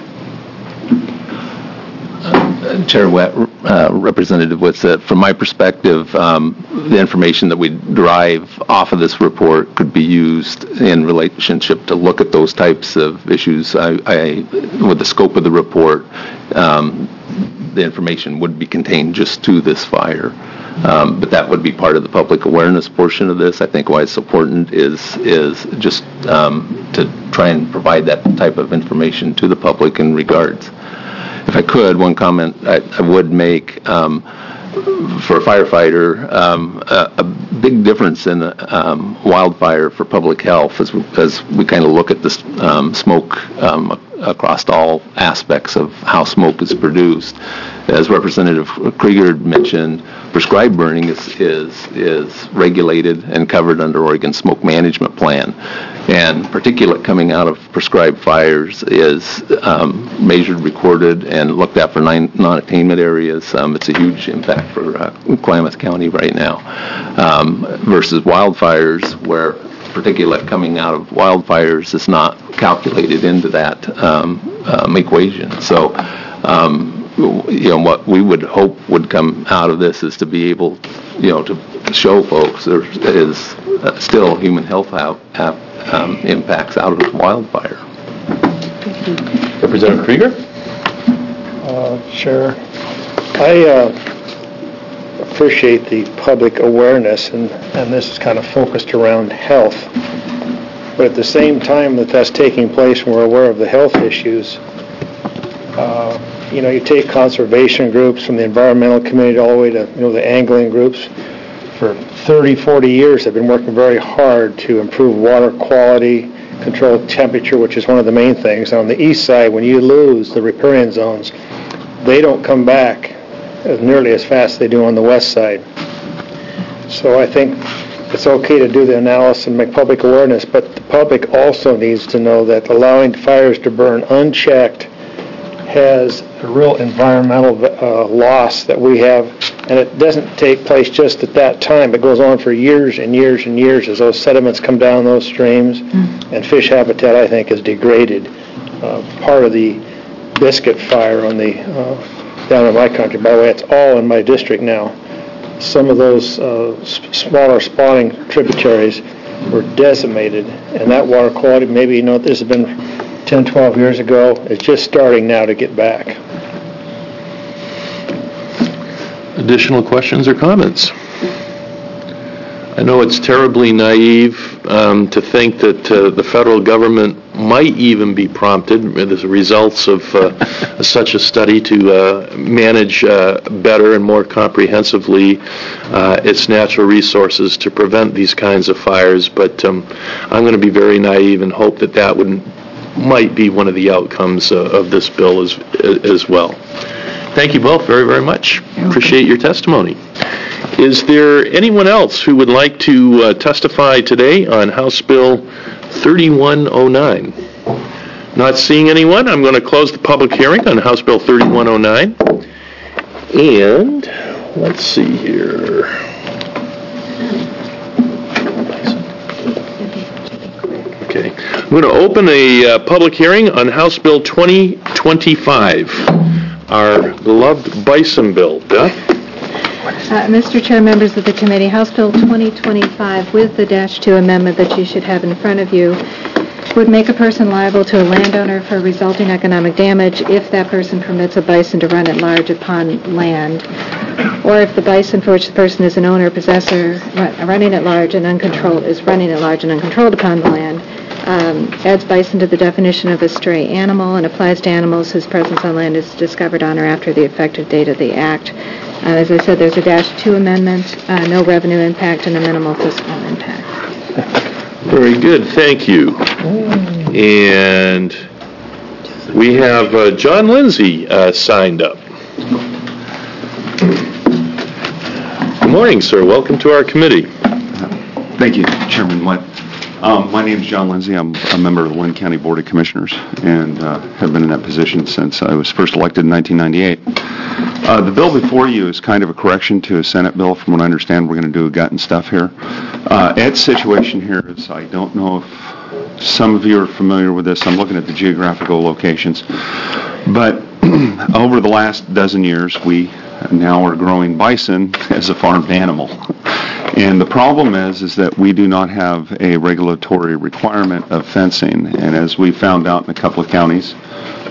Speaker 12: Chair Wett, uh, Representative Whitsett, from my perspective, um, the information that we derive off of this report could be used in relationship to look at those types of issues. I, I, with the scope of the report, um, the information would be contained just to this fire. Um, But that would be part of the public awareness portion of this. I think why it's important is, is just um, to try and provide that type of information to the public in regards. If I could, one comment I, I would make, um, for a firefighter, um, a, a big difference in um, wildfire for public health as we, as we kind of look at this um, smoke um, across all aspects of how smoke is produced. As Representative Krieger mentioned, prescribed burning is, is, is regulated and covered under Oregon's smoke management plan. And particulate coming out of prescribed fires is um, measured, recorded, and looked at for nine non-attainment areas. Um, it's a huge impact for uh, Klamath County right now, um, versus wildfires, where particulate coming out of wildfires is not calculated into that um, um, equation. So, um, you know, what we would hope would come out of this is to be able, you know, to show folks there is uh, still human health ha- ha- um, impacts out of wildfire.
Speaker 1: Representative Krieger?
Speaker 8: Uh, Sure. I uh, appreciate the public awareness, and, and this is kind of focused around health. But at the same time that that's taking place and we're aware of the health issues, uh, you know, you take conservation groups from the environmental community all the way to, you know, the angling groups. For thirty, forty years, they've been working very hard to improve water quality, control temperature, which is one of the main things. On the east side, when you lose the riparian zones, they don't come back as nearly as fast as they do on the west side. So I think it's okay to do the analysis and make public awareness, but the public also needs to know that allowing fires to burn unchecked has a real environmental uh, loss that we have, and it doesn't take place just at that time. It goes on for years and years and years as those sediments come down those streams, mm-hmm. and fish habitat, I think, is degraded. Uh, part of the Biscuit fire on the uh, down in my country, by the way, it's all in my district now. Some of those uh, s- smaller spawning tributaries were decimated, and that water quality, maybe, you know, this has been ten, twelve years ago, it's just starting now to get back.
Speaker 1: Additional questions or comments? I know it's terribly naive um, to think that uh, the federal government might even be prompted as a results of uh, such a study to uh, manage uh, better and more comprehensively uh, its natural resources to prevent these kinds of fires, but um, I'm going to be very naive and hope that that would might be one of the outcomes uh, of this bill as, as well. Thank you both very, very much. Appreciate your testimony. Is there anyone else who would like to uh, testify today on House Bill thirty-one oh nine? Not seeing anyone, I'm going to close the public hearing on House Bill thirty-one oh nine. And let's see here. Okay. I'm going to open a uh, public hearing on House Bill twenty twenty-five, our beloved bison bill. Beth?
Speaker 4: Uh, Mister Chair, members of the committee, House Bill twenty twenty-five with the dash two amendment that you should have in front of you would make a person liable to a landowner for resulting economic damage if that person permits a bison to run at large upon land, or if the bison for which the person is an owner or possessor run, running at large and uncontrolled is running at large and uncontrolled upon the land. Um, adds bison to the definition of a stray animal and applies to animals whose presence on land is discovered on or after the effective date of the act. Uh, as I said, there's a dash two amendment, uh, no revenue impact, and a minimal fiscal impact.
Speaker 1: Very good, thank you. And we have uh, John Lindsay uh, signed up. Good morning, sir. Welcome to our committee.
Speaker 14: Thank you, Chairman Wett. Um, my name is John Lindsay. I'm a member of the Linn County Board of Commissioners and uh, have been in that position since I was first elected in nineteen ninety-eight. Uh, the bill before you is kind of a correction to a Senate bill. From what I understand, we're going to do a gut and stuff here. Uh, Ed's situation here is, I don't know if some of you are familiar with this. I'm looking at the geographical locations. But over the last dozen years, we now are growing bison as a farmed animal. And the problem is, is that we do not have a regulatory requirement of fencing. And as we found out in a couple of counties,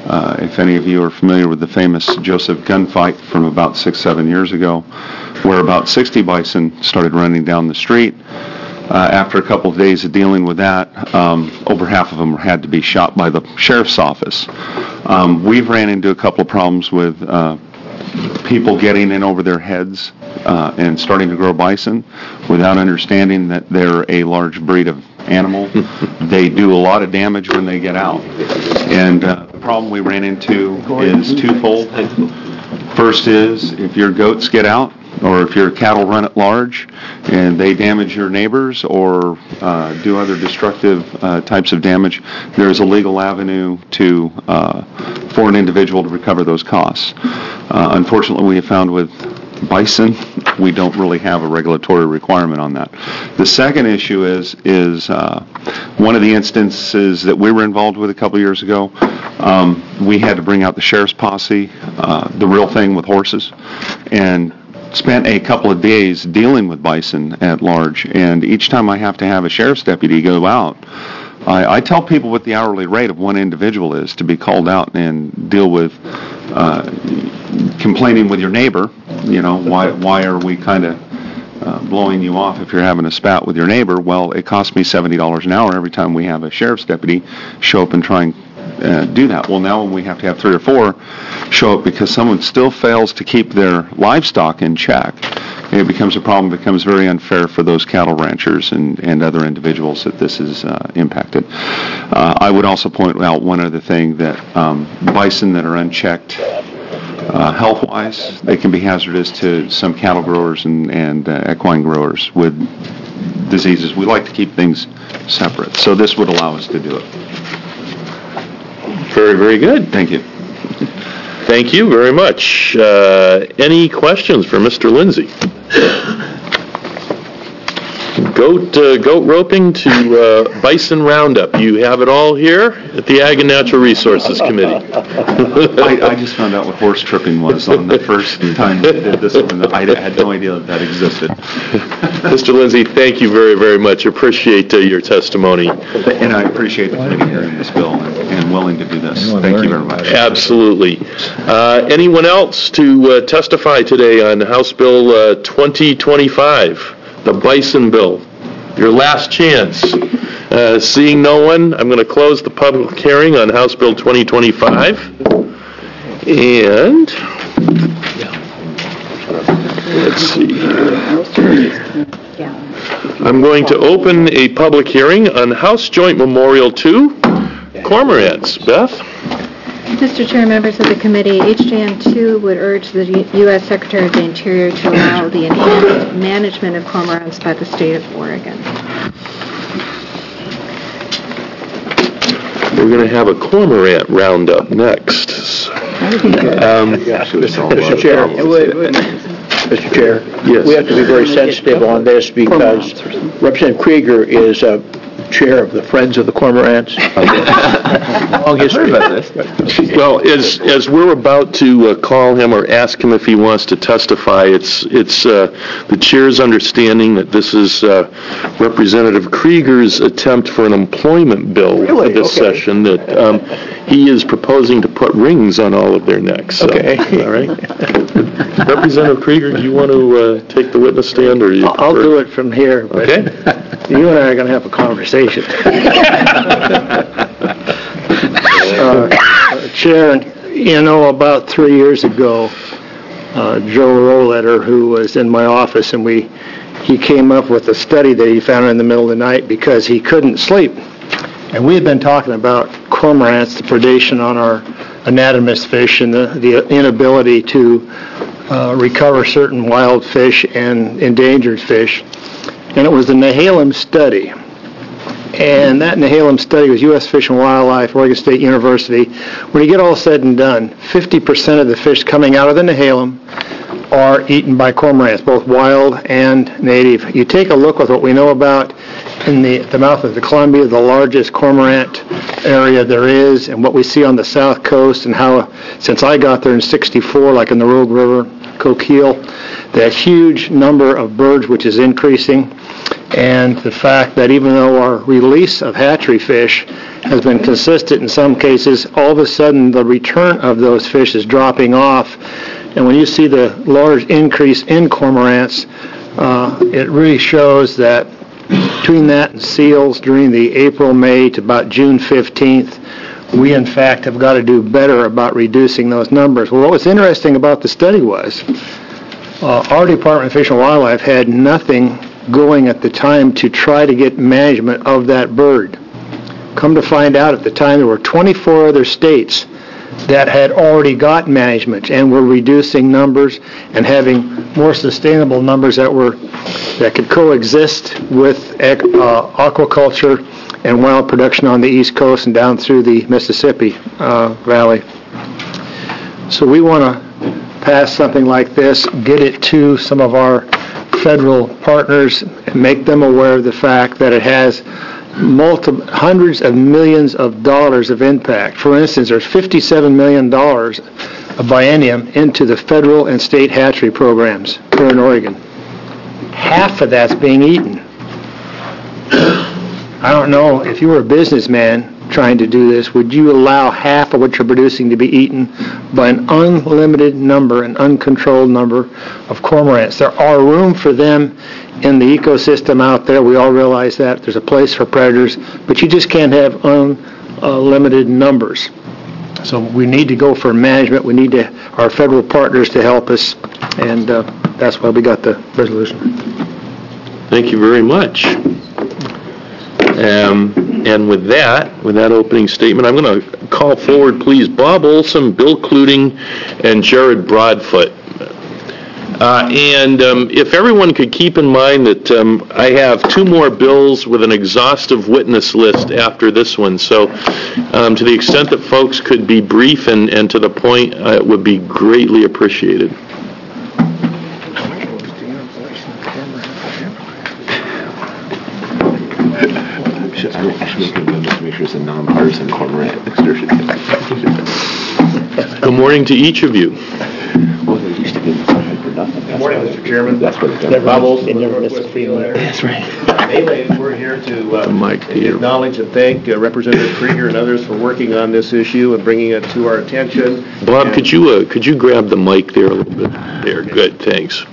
Speaker 14: Uh, if any of you are familiar with the famous Joseph gunfight from about six, seven years ago, where about sixty bison started running down the street. Uh, after a couple of days of dealing with that, um, over half of them had to be shot by the sheriff's office. Um, we've ran into a couple of problems with uh, people getting in over their heads uh, and starting to grow bison without understanding that they're a large breed of animal. They do a lot of damage when they get out. And uh, the problem we ran into is twofold. First is, if your goats get out, or if your cattle run at large and they damage your neighbors or uh, do other destructive uh, types of damage, there is a legal avenue to uh, for an individual to recover those costs. Uh, unfortunately, we have found with bison, we don't really have a regulatory requirement on that. The second issue is is uh, one of the instances that we were involved with a couple years ago. Um, we had to bring out the sheriff's posse, uh, the real thing with horses, and spent a couple of days dealing with bison at large. And each time I have to have a sheriff's deputy go out, I, I tell people what the hourly rate of one individual is to be called out and deal with uh, complaining with your neighbor. You know, why why are we kind of uh, blowing you off if you're having a spat with your neighbor? Well, it costs me seventy dollars an hour every time we have a sheriff's deputy show up and try and uh, do that. Well, now when we have to have three or four show up because someone still fails to keep their livestock in check, it becomes a problem. It becomes very unfair for those cattle ranchers and, and other individuals that this is uh, impacted. Uh, I would also point out one other thing, that um, bison that are unchecked uh, health-wise, they can be hazardous to some cattle growers and, and uh, equine growers with diseases. We like to keep things separate, so this would allow us to do it.
Speaker 1: Very, very good.
Speaker 14: Thank you.
Speaker 1: Thank you very much. Uh, any questions for Mister Lindsay? Goat, uh, goat roping to uh, bison roundup. You have it all here at the Ag and Natural Resources Committee.
Speaker 14: I, I just found out what horse tripping was on the first time we did this one. I had no idea that that existed.
Speaker 1: Mister Lindsay, thank you very, very much. Appreciate uh, your testimony.
Speaker 14: And I appreciate the committee hearing this bill and, and willing to do this. Thank you very much.
Speaker 1: Absolutely. Uh, anyone else to uh, testify today on House Bill uh, twenty twenty-five, the Bison Bill? Your last chance. Uh, seeing no one, I'm going to close the public hearing on House Bill twenty twenty-five. And let's see here. I'm going to open a public hearing on House Joint Memorial two, Cormorants. Beth?
Speaker 4: Mister Chair, members of the committee, H J M two would urge the U S Secretary of the Interior to allow the enhanced management of cormorants by the state of Oregon.
Speaker 1: We're going to have a cormorant roundup next. Um,
Speaker 8: Mister Chair, Mister Chair,
Speaker 1: yes.
Speaker 8: We have to be very sensitive on this because Representative Krieger is a chair of the Friends of the Cormorants. Long history.
Speaker 1: Well, as as we're about to uh, call him or ask him if he wants to testify, it's it's uh, the chair's understanding that this is uh, Representative Krieger's attempt for an employment bill
Speaker 8: really?
Speaker 1: for this
Speaker 8: okay.
Speaker 1: session that um, he is proposing to put rings on all of their necks. So,
Speaker 8: okay.
Speaker 1: All right. Representative Krieger, do you want to uh, take the witness stand, or you?
Speaker 8: I'll
Speaker 1: prefer?
Speaker 8: do it from here. But
Speaker 1: okay.
Speaker 8: You and I are going to have a conversation. uh, Chair, you know, about three years ago, uh, Joe Roletter, who was in my office, and we he came up with a study that he found in the middle of the night because he couldn't sleep. And we had been talking about cormorants, the predation on our anatomous fish, and the, the inability to uh, recover certain wild fish and endangered fish. And it was the Nehalem study. And that Nehalem study was U S Fish and Wildlife, Oregon State University. When you get all said and done, fifty percent of the fish coming out of the Nehalem are eaten by cormorants, both wild and native. You take a look with what we know about in the, the mouth of the Columbia, the largest cormorant area there is, and what we see on the south coast, and how, since I got there in sixty-four, like in the Rogue River, coquille, that huge number of birds which is increasing, and the fact that even though our release of hatchery fish has been consistent in some cases, all of a sudden the return of those fish is dropping off. And when you see the large increase in cormorants, uh, it really shows that between that and seals during the April, May to about June fifteenth, we in fact have got to do better about reducing those numbers. Well, what was interesting about the study was uh, our Department of Fish and Wildlife had nothing going at the time to try to get management of that bird. Come to find out, at the time there were twenty-four other states that had already got management and were reducing numbers and having more sustainable numbers that were that could coexist with uh, aquaculture and wild production on the East Coast and down through the Mississippi uh, Valley. So we want to pass something like this, get it to some of our federal partners, and make them aware of the fact that it has multiple hundreds of millions of dollars of impact. For instance, there's fifty-seven million dollars a biennium into the federal and state hatchery programs here in Oregon. Half of that's being eaten. I don't know, if you were a businessman trying to do this, would you allow half of what you're producing to be eaten by an unlimited number, an uncontrolled number of cormorants? There are room for them in the ecosystem out there. We all realize that. There's a place for predators, but you just can't have unlimited numbers. So we need to go for management. We need to, our federal partners to help us, and uh, that's why we got the resolution.
Speaker 1: Thank you very much. Um, and with that, with that opening statement, I'm going to call forward, please, Bob Olson, Bill Cluting, and Jared Broadfoot. Uh, and um, if everyone could keep in mind that um, I have two more bills with an exhaustive witness list after this one, so um, to the extent that folks could be brief and, and to the point, uh, it would be greatly appreciated.
Speaker 5: I should make an amendment to make sure it's a non-partisan cormorant excursion.
Speaker 1: Good morning to each of you.
Speaker 5: Well, they used to be for nothing.
Speaker 15: Good morning, Mister Chairman.
Speaker 5: That's what it's done.
Speaker 15: Bob Olson, Northwest Free Letter.
Speaker 5: That's right.
Speaker 15: Mainly, we're here to uh,
Speaker 1: Mike,
Speaker 15: acknowledge and thank uh, Representative Krieger and others for working on this issue and bringing it to our attention.
Speaker 1: Bob,
Speaker 15: and
Speaker 1: could you uh, could you grab the mic there a little bit? There, good, thanks.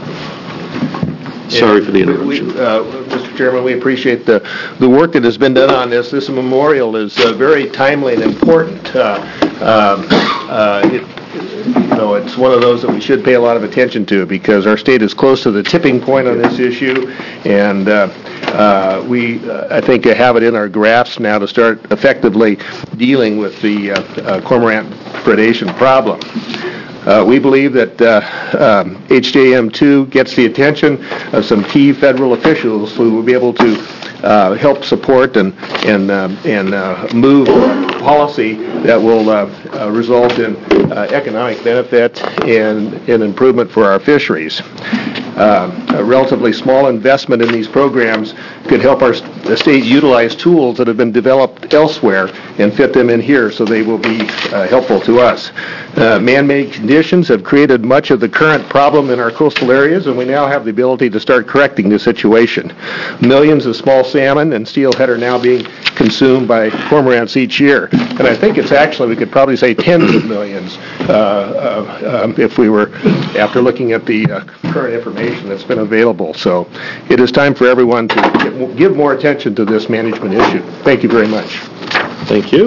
Speaker 1: Sorry for the interruption.
Speaker 15: We, uh, Mister Chairman, we appreciate the, the work that has been done on this. This memorial is uh, very timely and important. Uh, um, uh, it, you know, it's one of those that we should pay a lot of attention to because our state is close to the tipping point on this issue, and uh, uh, we, uh, I think, have it in our grasp now to start effectively dealing with the uh, uh, cormorant predation problem. Uh, we believe that uh, um, H J M two gets the attention of some key federal officials who will be able to uh, help support and and uh, and uh, move policy that will uh, uh, result in uh, economic benefit and, and improvement for our fisheries. Uh, a relatively small investment in these programs could help our the state utilize tools that have been developed elsewhere and fit them in here so they will be uh, helpful to us. Uh, man-made conditions have created much of the current problem in our coastal areas, and we now have the ability to start correcting the situation. Millions of small salmon and steelhead are now being consumed by cormorants each year, and I think it's actually, we could probably say tens of millions uh, uh, um, if we were, after looking at the uh, current information that's been available. So it is time for everyone to get, give more attention to this management issue. Thank you very much.
Speaker 1: Thank you.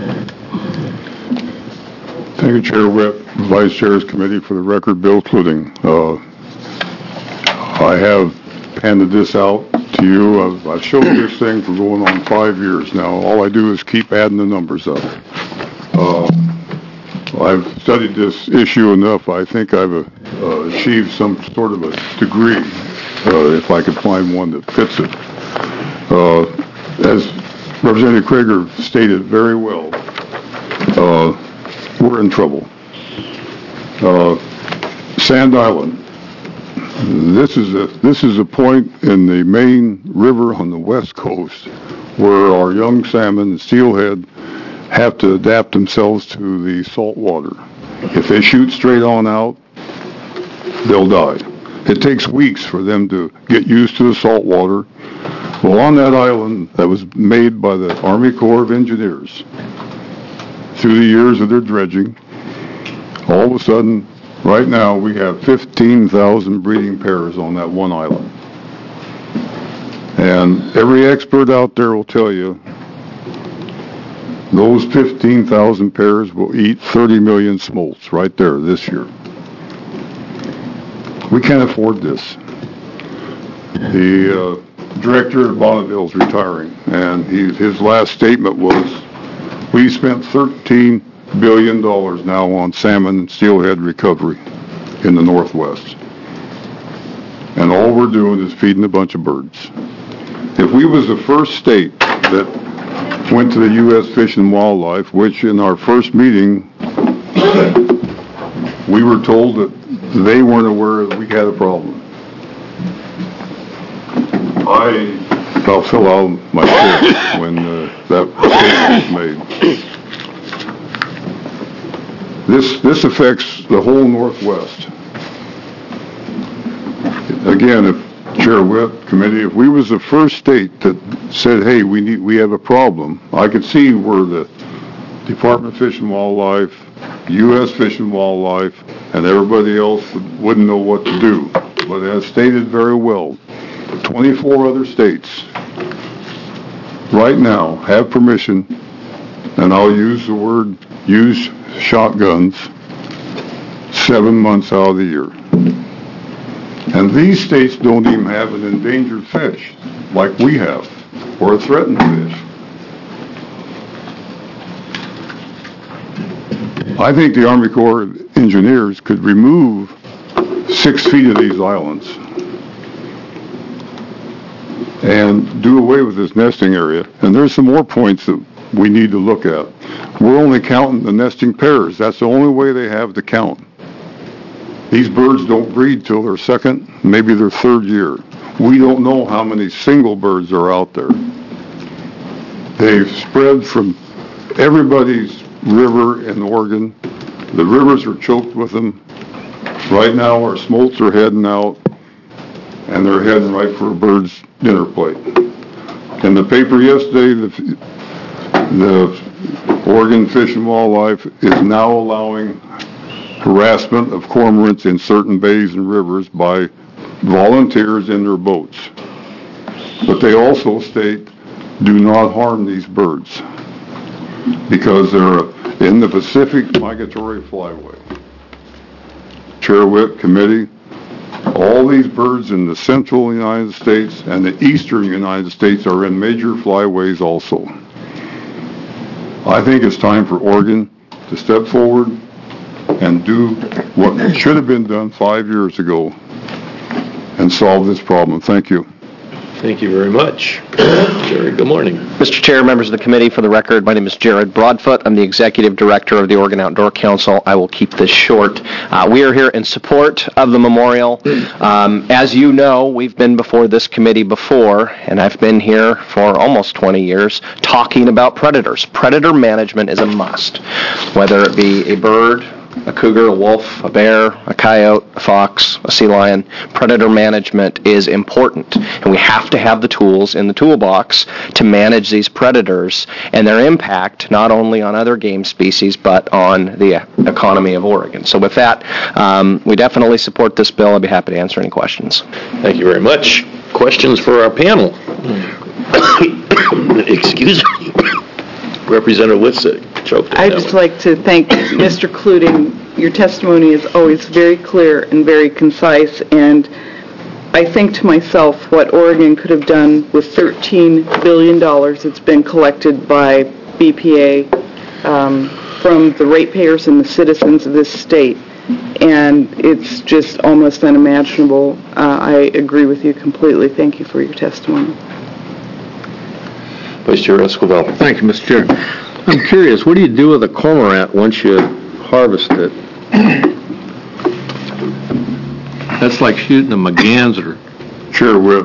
Speaker 16: Thank you, Chair Witt, Vice Chair's Committee. For the record, Bill Cluting. Uh, I have handed this out to you. I've, I've showed this thing for going on five years now. All I do is keep adding the numbers up. Uh, I've studied this issue enough. I think I've uh, achieved some sort of a degree, uh, if I could find one that fits it. Uh, as Representative Krieger stated very well, uh, we're in trouble. Uh, Sand Island. This is a this is a point in the main river on the west coast where our young salmon and steelhead have to adapt themselves to the salt water. If they shoot straight on out, they'll die. It takes weeks for them to get used to the salt water. Well, on that island that was made by the Army Corps of Engineers, through the years of their dredging, all of a sudden, right now, we have fifteen thousand breeding pairs on that one island. And every expert out there will tell you those fifteen thousand pairs will eat thirty million smolts right there this year. We can't afford this. The uh, director at Bonneville is retiring, and he, his last statement was, we spent thirteen billion dollars now on salmon and steelhead recovery in the Northwest. And all we're doing is feeding a bunch of birds. If we was the first state that went to the U S Fish and Wildlife, which in our first meeting, we were told that they weren't aware that we had a problem. I, I'll fill out my fist when uh, that statement was made. This, this affects the whole Northwest. Again, if Chair Witt, committee, if we was the first state that said, hey, we need, we have a problem, I could see where the Department of Fish and Wildlife, U S Fish and Wildlife, and everybody else wouldn't know what to do. But as stated very well, twenty-four other states right now have permission, and I'll use the word, use shotguns seven months out of the year. And these states don't even have an endangered fish like we have, or a threatened fish. I think the Army Corps of Engineers could remove six feet of these islands and do away with this nesting area. And there's some more points that we need to look at. We're only counting the nesting pairs. That's the only way they have to count. These birds don't breed till their second, maybe their third year. We don't know how many single birds are out there. They've spread from everybody's river in Oregon. The rivers are choked with them. Right now our smolts are heading out, and they're heading right for a bird's dinner plate. In the paper yesterday, the, the Oregon Fish and Wildlife is now allowing harassment of cormorants in certain bays and rivers by volunteers in their boats. But they also state, do not harm these birds, because they're in the Pacific Migratory Flyway. Chair Witt, committee, all these birds in the central United States and the eastern United States are in major flyways also. I think it's time for Oregon to step forward and do what should have been done five years ago and solve this problem. Thank you.
Speaker 1: Thank you very much. Jared, good morning.
Speaker 17: Mister Chair, members of the committee, for the record, my name is Jared Broadfoot. I'm the Executive Director of the Oregon Outdoor Council. I will keep this short. Uh, we are here in support of the memorial. Um, as you know, we've been before this committee before, and I've been here for almost twenty years talking about predators. Predator management is a must, whether it be a bird, a cougar, a wolf, a bear, a coyote, a fox, a sea lion. Predator management is important, and we have to have the tools in the toolbox to manage these predators and their impact not only on other game species but on the economy of Oregon. So with that, um, we definitely support this bill. I'd be happy to answer any questions.
Speaker 1: Thank you very much. Questions for our panel? Excuse me. Representative Whitsick.
Speaker 13: I'd just like to thank Mister Cluting. Your testimony is always very clear and very concise, and I think to myself what Oregon could have done with thirteen billion dollars that's been collected by B P A um, from the ratepayers and the citizens of this state, and it's just almost unimaginable. Uh, I agree with you completely. Thank you for your testimony.
Speaker 1: Vice Chair Escobar.
Speaker 3: Thank you, Mister Chair. I'm curious, what do you do with a cormorant once you harvest it? That's like shooting a merganser.
Speaker 16: Chair Witt,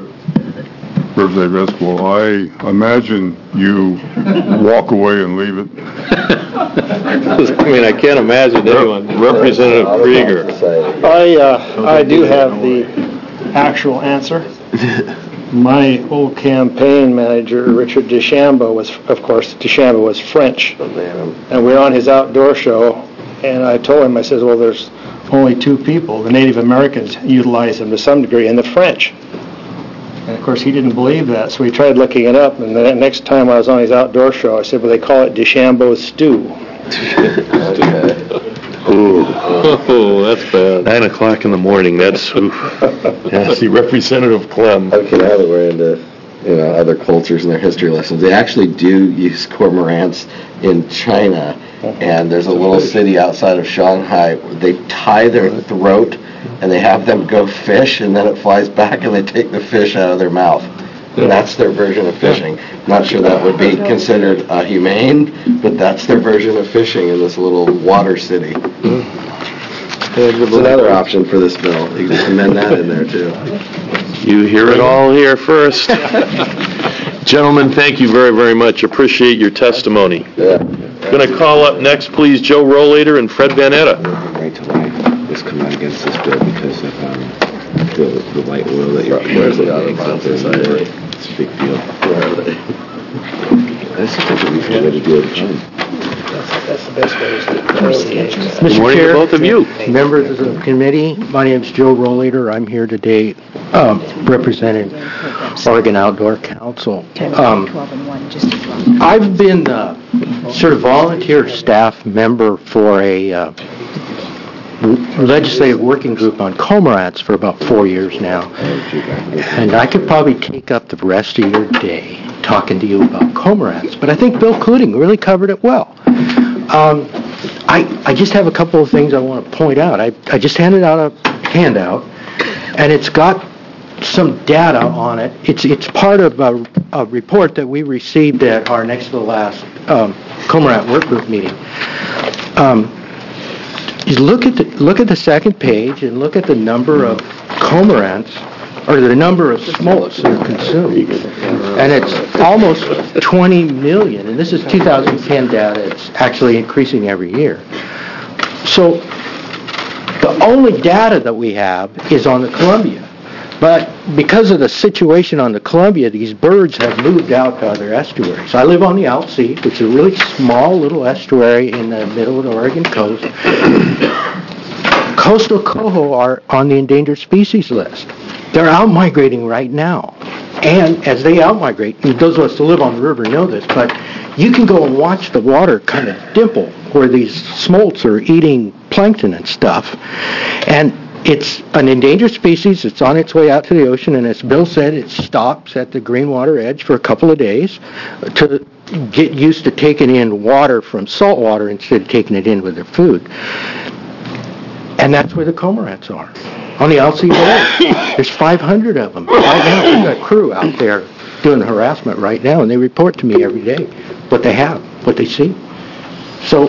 Speaker 16: Representative Esquivel, I imagine you walk away and leave it.
Speaker 1: I mean, I can't imagine anyone. Representative Krieger.
Speaker 8: I, uh, I do have the actual answer. My old campaign manager, Richard DeChambeau, was, of course, DeChambeau was French. And we were on his outdoor show, and I told him, I said, well, there's only two people. The Native Americans utilize them to some degree, and the French. And of course, he didn't believe that, so we tried looking it up, and the next time I was on his outdoor show, I said, well, they call it DeChambeau stew.
Speaker 1: Ooh. Oh, that's bad. Nine o'clock in the morning, that's, oof. Yeah, see, Representative Clem.
Speaker 18: Okay, now that we're into, you know, other cultures and their history lessons, they actually do use cormorants in China, and there's a little city outside of Shanghai where they tie their throat and they have them go fish, and then it flies back and they take the fish out of their mouth. And that's their version of fishing. Not sure that would be considered uh, humane, but that's their version of fishing in this little water city. It's another option for this bill. You can just amend that in there, too.
Speaker 1: You hear it all here first. Gentlemen, thank you very, very much. Appreciate your testimony.
Speaker 18: Yeah.
Speaker 1: Going to call up next, please, Joe Rollator and Fred Vanetta.
Speaker 5: Right to life is coming out against this bill because of um, the, the light oil that you're
Speaker 18: Where's the out of bounds society?
Speaker 5: It's a big deal.
Speaker 18: Where are they?
Speaker 5: That's such a reasonable way to do it.
Speaker 8: That's the best way to
Speaker 1: Good morning to both of you.
Speaker 19: Members of the committee, my name is Joe Rollator. I'm here today um, representing Oregon Outdoor Council. Um, I've been uh, sort of volunteer staff member for a uh, legislative working group on cormorants for about four years now. And I could probably take up the rest of your day talking to you about cormorants, but I think Bill Kluting really covered it well. Um, I, I just have a couple of things I want to point out. I, I just handed out a handout, and it's got some data on it. It's it's part of a, a report that we received at our next to the last um, cormorant work group meeting. Um, you look at the look at the second page and look at the number of cormorants, or the number of smolts that are consumed, and it's almost twenty million. And this is two thousand ten data. It's actually increasing every year. So the only data that we have is on the Columbia. But because of the situation on the Columbia, these birds have moved out to other estuaries. I live on the Altsea, which is a really small little estuary in the middle of the Oregon coast. Coastal coho are on the endangered species list. They're out-migrating right now. And as they out-migrate, and those of us who live on the river know this, but you can go and watch the water kind of dimple where these smolts are eating plankton and stuff. And it's an endangered species. It's on its way out to the ocean, and as Bill said, it stops at the Greenwater edge for a couple of days to get used to taking in water from salt water instead of taking it in with their food. And that's where the cormorants are, on the Altsea Bay. There's five hundred of them. Right now, we've got a crew out there doing harassment right now, and they report to me every day what they have, what they see. So,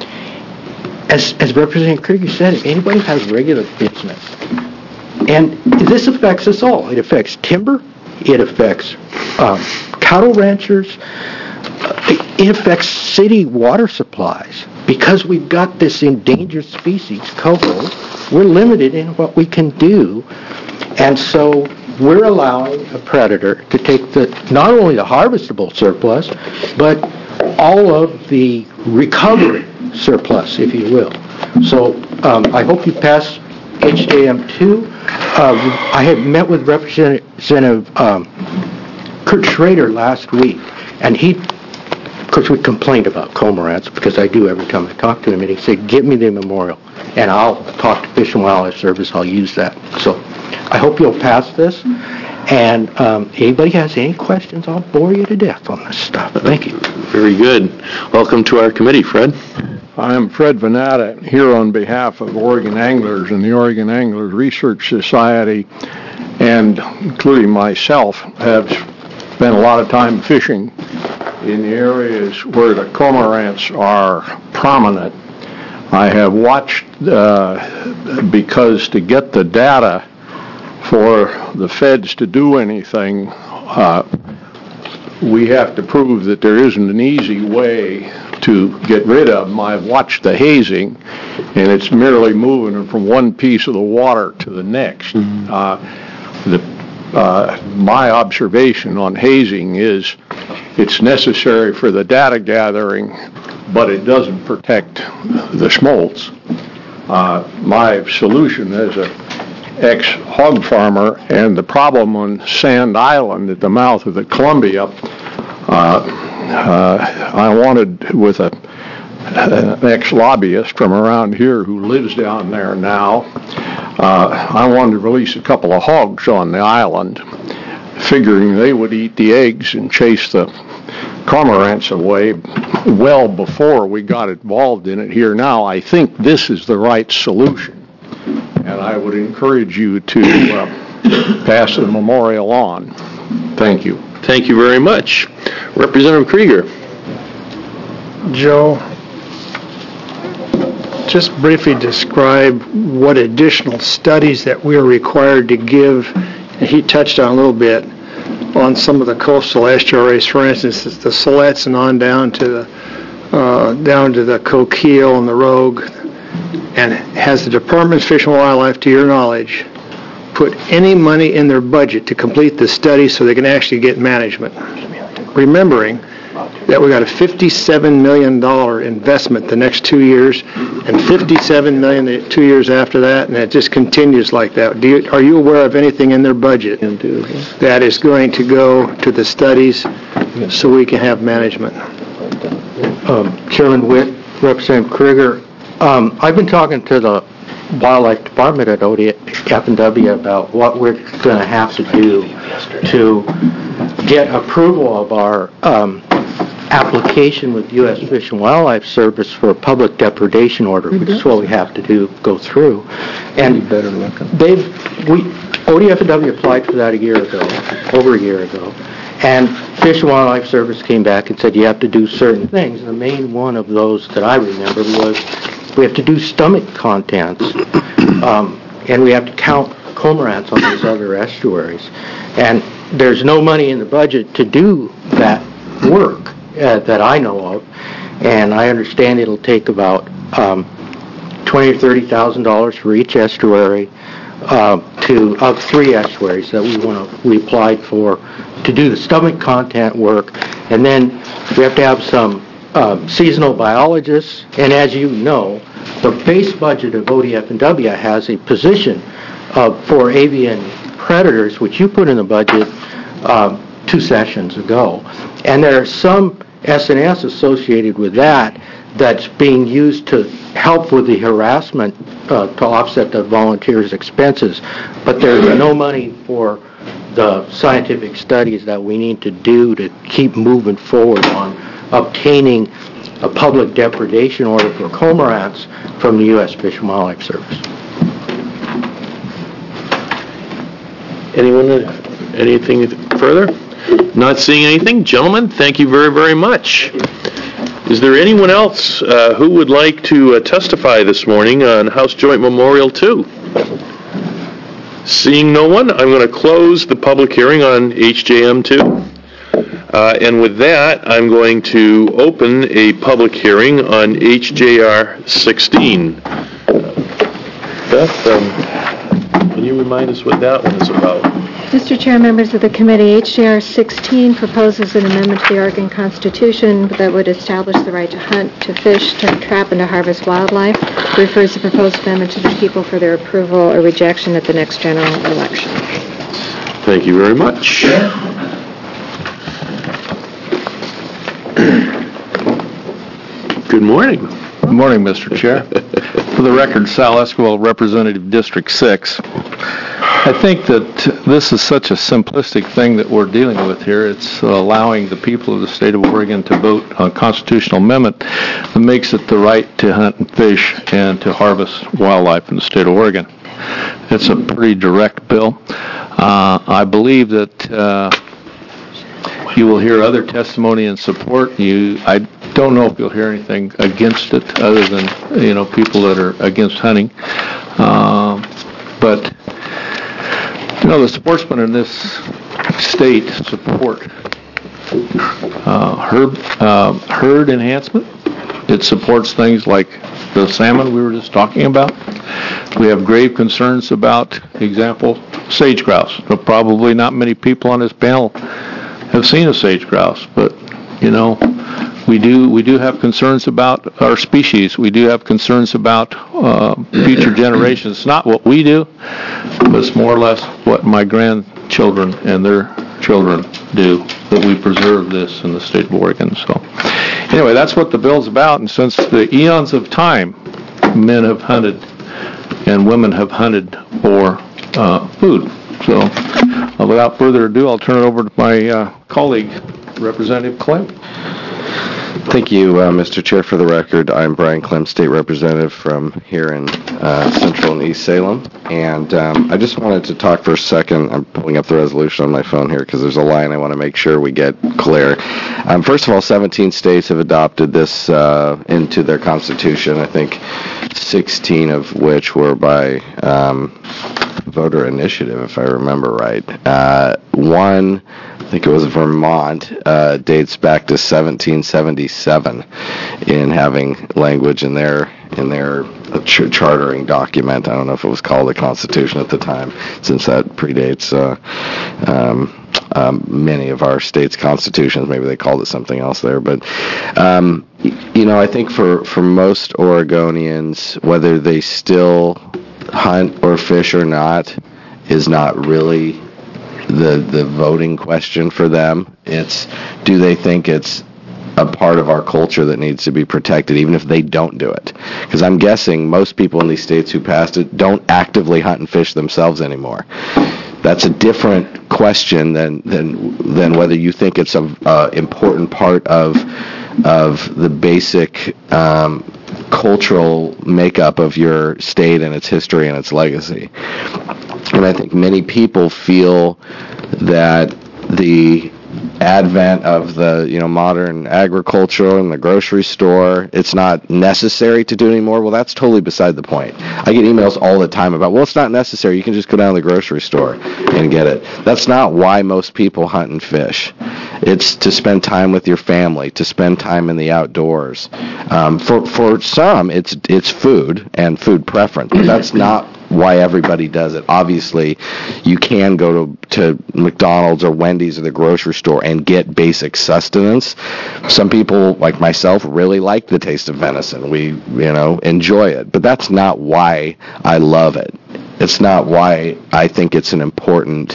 Speaker 19: As, as Representative Krieger said, if anybody has regular business, and this affects us all. It affects timber, it affects um, cattle ranchers, it affects city water supplies. Because we've got this endangered species, coho, we're limited in what we can do, and so we're allowing a predator to take the not only the harvestable surplus, but all of the recovery surplus, if you will. So um, I hope you pass H J M two. Uh, I had met with Representative um, Kurt Schrader last week, and he, of course, we complained about cormorants, because I do every time I talk to him, and he said, give me the memorial, and I'll talk to Fish and Wildlife Service, I'll use that. So I hope you'll pass this. And um, anybody has any questions, I'll bore you to death on this stuff. Thank you.
Speaker 1: Very good. Welcome to our committee, Fred.
Speaker 15: I'm Fred Vanetta, here on behalf of Oregon Anglers and the Oregon Anglers Research Society, and including myself, have spent a lot of time fishing in the areas where the cormorants are prominent. I have watched, uh, because to get the data for the feds to do anything, uh, we have to prove that there isn't an easy way to get rid of them. I've watched the hazing, and it's merely moving from one piece of the water to the next. Uh, the, uh, my observation on hazing is it's necessary for the data gathering, but it doesn't protect the smolts. Uh, my solution as a ex-hog farmer, and the problem on Sand Island at the mouth of the Columbia, uh, uh, I wanted with a, an ex-lobbyist from around here who lives down there now, uh, I wanted to release a couple of hogs on the island, figuring they would eat the eggs and chase the cormorants away well before we got involved in it here now. I think this is the right solution, and I would encourage you to uh, pass the memorial on. Thank you.
Speaker 1: Thank you very much. Representative Krieger.
Speaker 8: Joe, just briefly describe what additional studies that we are required to give. He touched on a little bit on some of the coastal estuaries, for instance, the Siletz and on down to the uh, down to the Coquille and the Rogue. And has the Department of Fish and Wildlife, to your knowledge, put any money in their budget to complete the study so they can actually get management? Remembering that we got a fifty-seven million dollars investment the next two years and fifty-seven million dollars the two years after that, and it just continues like that. Do you, are you aware of anything in their budget that is going to go to the studies so we can have management?
Speaker 19: Um, Chairman Witt, Representative Krieger, um, I've been talking to the Wildlife Department at O D F and W about what we're going to have to do to get approval of our um, application with U S Fish and Wildlife Service for a public depredation order, which is what we have to do, go through. And they've, we, O D F and W applied for that a year ago, over a year ago, and Fish and Wildlife Service came back and said you have to do certain things. The main one of those that I remember was we have to do stomach contents, um, and we have to count cormorants on these other estuaries. And there's no money in the budget to do that work uh, that I know of, and I understand it'll take about um, twenty or thirty thousand dollars for each estuary uh, to of three estuaries that we want to we applied for to do the stomach content work, and then we have to have some uh, seasonal biologists. And as you know, the base budget of O D F and W has a position uh, for avian predators, which you put in the budget um, two sessions ago. And there are some S and S associated with that that's being used to help with the harassment uh, to offset the volunteers' expenses. But there's no money for the scientific studies that we need to do to keep moving forward on obtaining a public depredation order for cormorants from the U S Fish and Wildlife Service.
Speaker 1: Anyone, anything further? Not seeing anything. Gentlemen, thank you very, very much. Is there anyone else uh, who would like to uh, testify this morning on House Joint Memorial two? Seeing no one, I'm going to close the public hearing on H J M two. Uh, and with that, I'm going to open a public hearing on H J R sixteen. Beth, um, can you remind us what that one is about?
Speaker 4: Mister Chair, members of the committee, H J R sixteen proposes an amendment to the Oregon Constitution that would establish the right to hunt, to fish, to trap, and to harvest wildlife. It refers the proposed amendment to the people for their approval or rejection at the next general election.
Speaker 1: Thank you very much. Good morning.
Speaker 15: Good morning, Mister Chair. For the record, Sal Esquivel, Representative District six. I think that this is such a simplistic thing that we're dealing with here. It's allowing the people of the state of Oregon to vote on a constitutional amendment that makes it the right to hunt and fish and to harvest wildlife in the state of Oregon. It's a pretty direct bill. Uh, I believe that uh, you will hear other testimony in support. You, I don't know if you'll hear anything against it other than, you know, people that are against hunting. Uh, but You know, the sportsmen in this state support uh, herd, uh, herd enhancement,
Speaker 3: It supports things like the salmon we were just talking about. We have grave concerns about, example, sage grouse. But probably not many people on this panel have seen a sage grouse, but, you know, we do we do have concerns about our species. We do have concerns about uh, future generations. It's not what we do, but it's more or less what my grandchildren and their children do, that we preserve this in the state of Oregon. So anyway, that's what the bill's about. And since the eons of time, men have hunted and women have hunted for uh, food. So uh, without further ado, I'll turn it over to my uh, colleague, Representative Clem.
Speaker 18: Thank you, uh, Mister Chair. For the record, I'm Brian Clem, State Representative from here in uh, Central and East Salem. And um, I just wanted to talk for a second. I'm pulling up the resolution on my phone here because there's a line I want to make sure we get clear. Um, first of all, seventeen states have adopted this uh, into their constitution, I think sixteen of which were by um, voter initiative, if I remember right. Uh, one, I think it was Vermont, uh, dates back to seventeen seventy-seven in having language in their in their ch- chartering document. I don't know if it was called a constitution at the time, since that predates uh, um, um, many of our states' constitutions. Maybe they called it something else there. But, um, you know, I think for, for most Oregonians, whether they still hunt or fish or not is not really the the voting question for them. It's, do they think it's a part of our culture that needs to be protected, even if they don't do it? Because I'm guessing most people in these states who passed it don't actively hunt and fish themselves anymore. That's a different question than than than whether you think it's an uh, important part of of the basic um, cultural makeup of your state and its history and its legacy. And I think many people feel that the advent of the, you know, modern agriculture and the grocery store, it's not necessary to do anymore. Well, that's totally beside the point. I get emails all the time about, well, it's not necessary. You can just go down to the grocery store and get it. That's not why most people hunt and fish. It's to spend time with your family, to spend time in the outdoors. Um, for for some, it's it's food and food preference, but that's not why everybody does it. Obviously, you can go to, to McDonald's or Wendy's or the grocery store and get basic sustenance. Some people, like myself, really like the taste of venison. We, you know, enjoy it. But that's not why I love it. It's not why I think it's an important,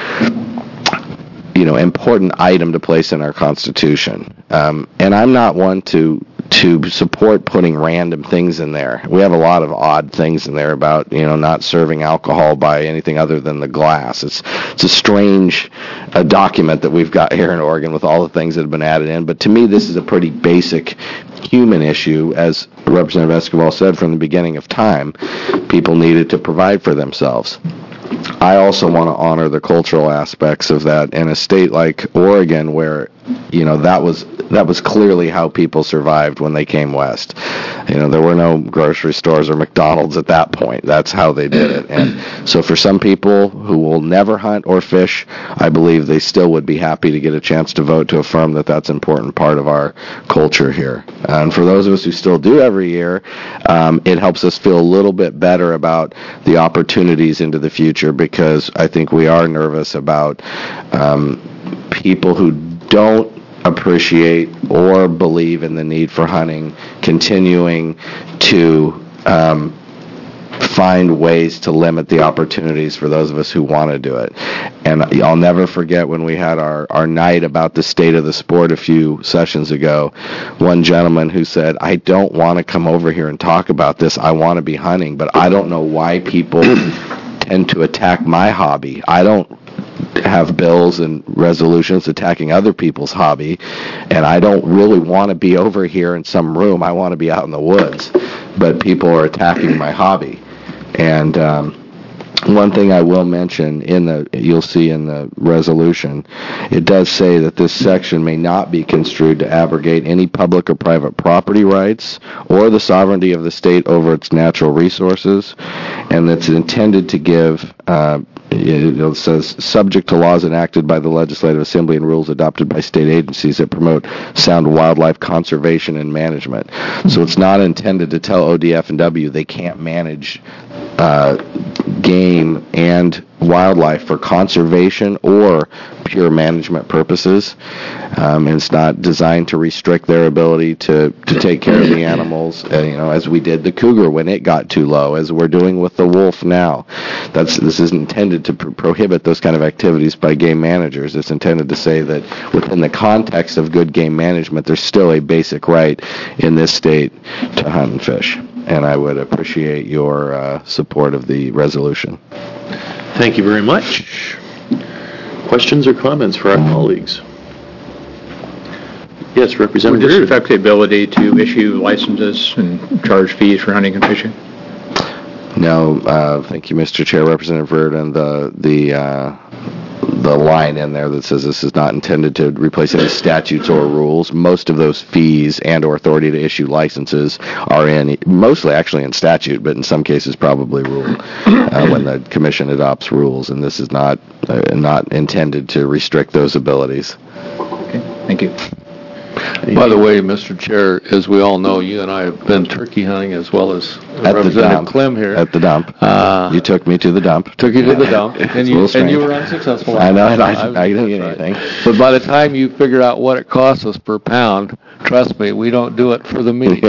Speaker 18: you know, important item to place in our Constitution. Um, and I'm not one to to support putting random things in there. We have a lot of odd things in there about, you know, not serving alcohol by anything other than the glass. It's it's a strange uh, document that we've got here in Oregon with all the things that have been added in. But to me, this is a pretty basic human issue. As Representative Esquivel said from the beginning of time, people needed to provide for themselves. I also want to honor the cultural aspects of that in a state like Oregon where, you know, that was that was clearly how people survived when they came west. You know, there were no grocery stores or McDonald's at that point. That's how they did it. And so for some people who will never hunt or fish, I believe they still would be happy to get a chance to vote to affirm that that's an important part of our culture here. And for those of us who still do every year, um, it helps us feel a little bit better about the opportunities into the future, because I think we are nervous about um, people who don't appreciate or believe in the need for hunting continuing to um, find ways to limit the opportunities for those of us who want to do it. And I'll never forget when we had our, our night about the state of the sport a few sessions ago, one gentleman who said, I don't want to come over here and talk about this. I want to be hunting, but I don't know why people tend to attack my hobby. I don't have bills and resolutions attacking other people's hobby, and I don't really want to be over here in some room. I want to be out in the woods, but people are attacking my hobby. And um, one thing I will mention, in the you'll see in the resolution, it does say that this section may not be construed to abrogate any public or private property rights or the sovereignty of the state over its natural resources, and that's intended to give uh,
Speaker 5: it it says, subject to laws enacted by the Legislative Assembly and rules adopted by state agencies that promote sound wildlife conservation and management. So it's not intended to tell O D F and W they can't manage uh, game and wildlife for conservation or pure management purposes. Um, and it's not designed to restrict their ability to, to take care of the animals, uh, you know, as we did the cougar when it got too low, as we're doing with the wolf now. That's This is intended to pr- prohibit those kind of activities by game managers. It's intended to say that within the context of good game management, there's still a basic right in this state to hunt and fish. And I would appreciate your uh, support of the resolution.
Speaker 1: Thank you very much. Questions or comments for our colleagues? Yes, Representative
Speaker 7: Would this
Speaker 1: Reardon.
Speaker 7: affect the ability to issue licenses and charge fees for hunting and fishing?
Speaker 5: No, uh, thank you, Mister Chair. Representative Reardon, the, the, uh, the line in there that says this is not intended to replace any statutes or rules. Most of those fees and or authority to issue licenses are in, mostly actually in statute, but in some cases probably rule uh, when the commission adopts rules, and this is not uh, not intended to restrict those abilities.
Speaker 7: Okay, thank you.
Speaker 3: By the way, Mister Chair, as we all know, you and I have been turkey hunting as well as
Speaker 5: At the
Speaker 3: Representative
Speaker 5: dump.
Speaker 3: Clem here.
Speaker 5: At the dump.
Speaker 3: Uh,
Speaker 5: you took me to the dump.
Speaker 3: Took you to the dump, and
Speaker 5: It's a
Speaker 3: you
Speaker 5: little
Speaker 3: and
Speaker 5: strange.
Speaker 3: you were unsuccessful.
Speaker 5: I know, and I,
Speaker 3: was-
Speaker 5: I didn't get
Speaker 3: that's
Speaker 5: anything.
Speaker 3: right. But by the time you figure out what it costs us per pound, trust me, we don't do it for the meat.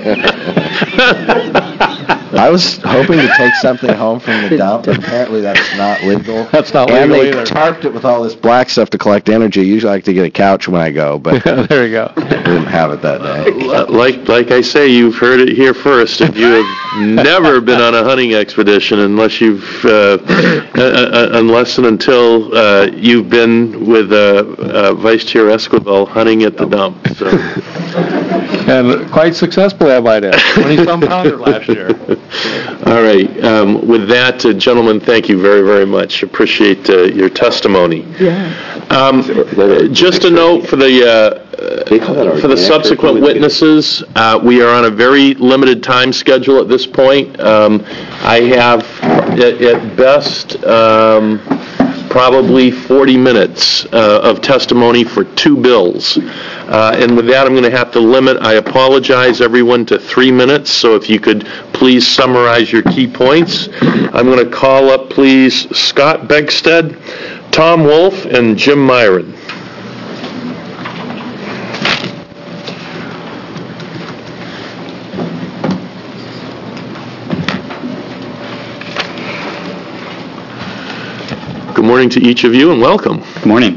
Speaker 5: I was hoping to take something home from the dump, but apparently that's not legal.
Speaker 3: That's not
Speaker 5: and
Speaker 3: legal
Speaker 5: they
Speaker 3: either.
Speaker 5: tarped it with all this black stuff to collect energy. Usually I like to get a couch when I go, but
Speaker 3: There you go.
Speaker 5: we didn't have it that day.
Speaker 1: Like, like I say, you've heard it here first. If you have never been on a hunting expedition, unless you've, uh, uh, uh, unless and until uh, you've been with uh, uh, Vice Chair Esquivel hunting at the dump. So.
Speaker 3: And quite successfully, I might add. twenty-some pounder last year.
Speaker 1: All right. Um, with that, uh, gentlemen, thank you very, very much. Appreciate uh, your testimony.
Speaker 13: Yeah.
Speaker 1: Um, just a note for the uh, for the subsequent witnesses, uh, we are on a very limited time schedule at this point. Um, I have, at, at best, um, probably forty minutes uh, of testimony for two bills. Uh, and with that, I'm going to have to limit, I apologize, everyone, to three minutes. So if you could please summarize your key points. I'm going to call up, please, Scott Begstead, Tom Wolf, and Jim Myron. Good morning to each of you, and welcome.
Speaker 2: Good morning.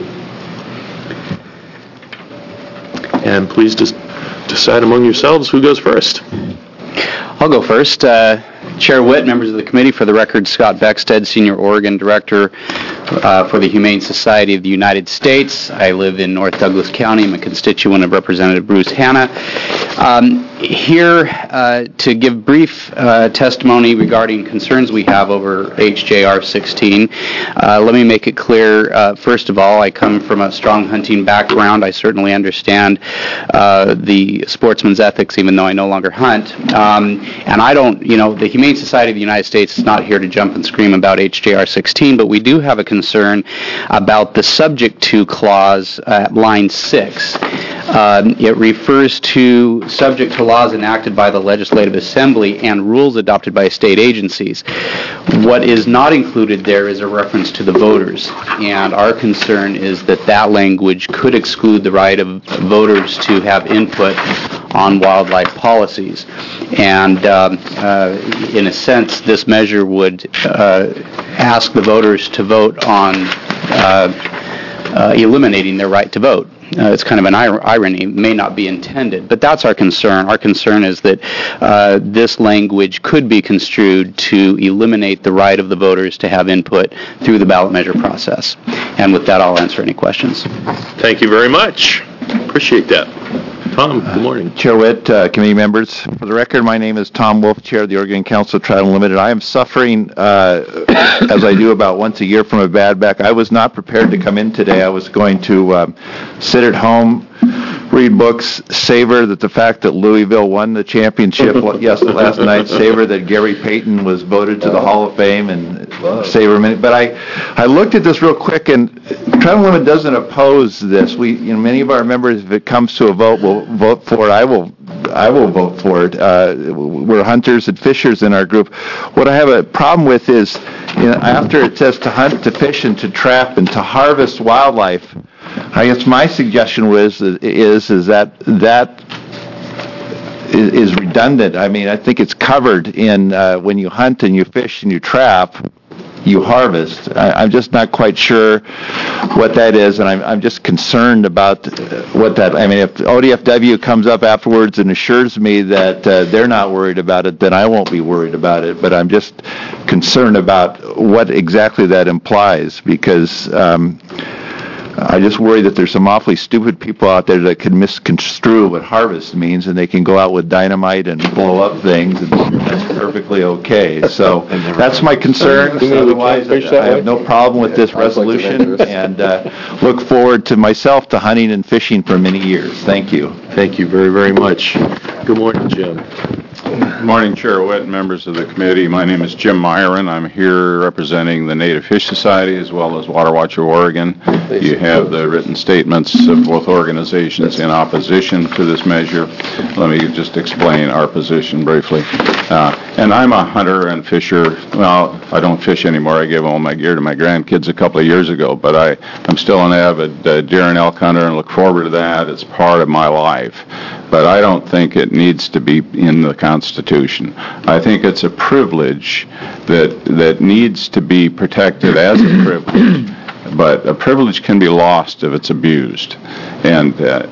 Speaker 1: And please just decide among yourselves who goes first.
Speaker 2: I'll go first. Uh, Chair Witt, members of the committee, for the record, Scott Beckstead, Senior Oregon Director uh, for the Humane Society of the United States. I live in North Douglas County. I'm a constituent of Representative Bruce Hanna. Um, here uh, to give brief uh, testimony regarding concerns we have over H J R sixteen. Uh, let me make it clear, uh, first of all, I come from a strong hunting background. I certainly understand uh, the sportsman's ethics, even though I no longer hunt. Um, and I don't, you know, the Humane Society of the United States is not here to jump and scream about H J R sixteen, but we do have a concern about the subject to clause at line six. Um, it refers to subject to laws enacted by the Legislative Assembly and rules adopted by state agencies. What is not included there is a reference to the voters, and our concern is that that language could exclude the right of voters to have input on wildlife policies. And um, uh, in a sense, this measure would uh, ask the voters to vote on uh, uh, eliminating their right to vote. Uh, it's kind of an ir- irony, may not be intended, but that's our concern. Our concern is that uh, this language could be construed to eliminate the right of the voters to have input through the ballot measure process. And with that, I'll answer any questions.
Speaker 1: Thank you very much. Appreciate that. Tom, good morning.
Speaker 12: Chair Witt, uh, committee members, for the record, my name is Tom Wolf, Chair of the Oregon Council of Trout Unlimited. I am suffering, uh, as I do about once a year, from a bad back. I was not prepared to come in today. I was going to um, sit at home, read books, savor that the fact that Louisville won the championship yes, last night, savor that Gary Payton was voted to the Hall of Fame, and
Speaker 20: savor a minute, but I, I looked at this real quick, and Tribal Women doesn't oppose this. We, you know, many of our members, if it comes to a vote, will vote for it. I will, I will vote for it. Uh, we're hunters and fishers in our group. What I have a problem with is, you know, after it says to hunt, to fish, and to trap, and to harvest wildlife, I guess my suggestion was is is that that is redundant. I mean, I think it's covered in uh, when you hunt and you fish and you trap, you harvest. I, I'm just not quite sure what that is, and I'm, I'm just concerned about what that. I mean, if O D F W comes up afterwards and assures me that uh, they're not worried about it, then I won't be worried about it. But I'm just concerned about what exactly that implies, because Um, I just worry that there's some awfully stupid people out there that can misconstrue what harvest means, and they can go out with dynamite and blow up things, and that's perfectly okay. So that's my concern. Otherwise, I have no problem with this resolution, and uh, look forward to myself to hunting and fishing for many years. Thank you.
Speaker 1: Thank you very, very much. Good morning, Jim.
Speaker 14: Good morning, Chair Witt and members of the committee. My name is Jim Myron. I'm here representing the Native Fish Society as well as Water Watcher Oregon. You have the written statements of both organizations in opposition to this measure. Let me just explain our position briefly. Uh, and I'm a hunter and fisher. Well, I don't fish anymore. I gave all my gear to my grandkids a couple of years ago, but I, I'm still an avid uh, deer and elk hunter and look forward to that. It's part of my life. But I don't think it needs to be in the Constitution. I think it's a privilege that that needs to be protected as a privilege, but a privilege can be lost if it's abused. And uh,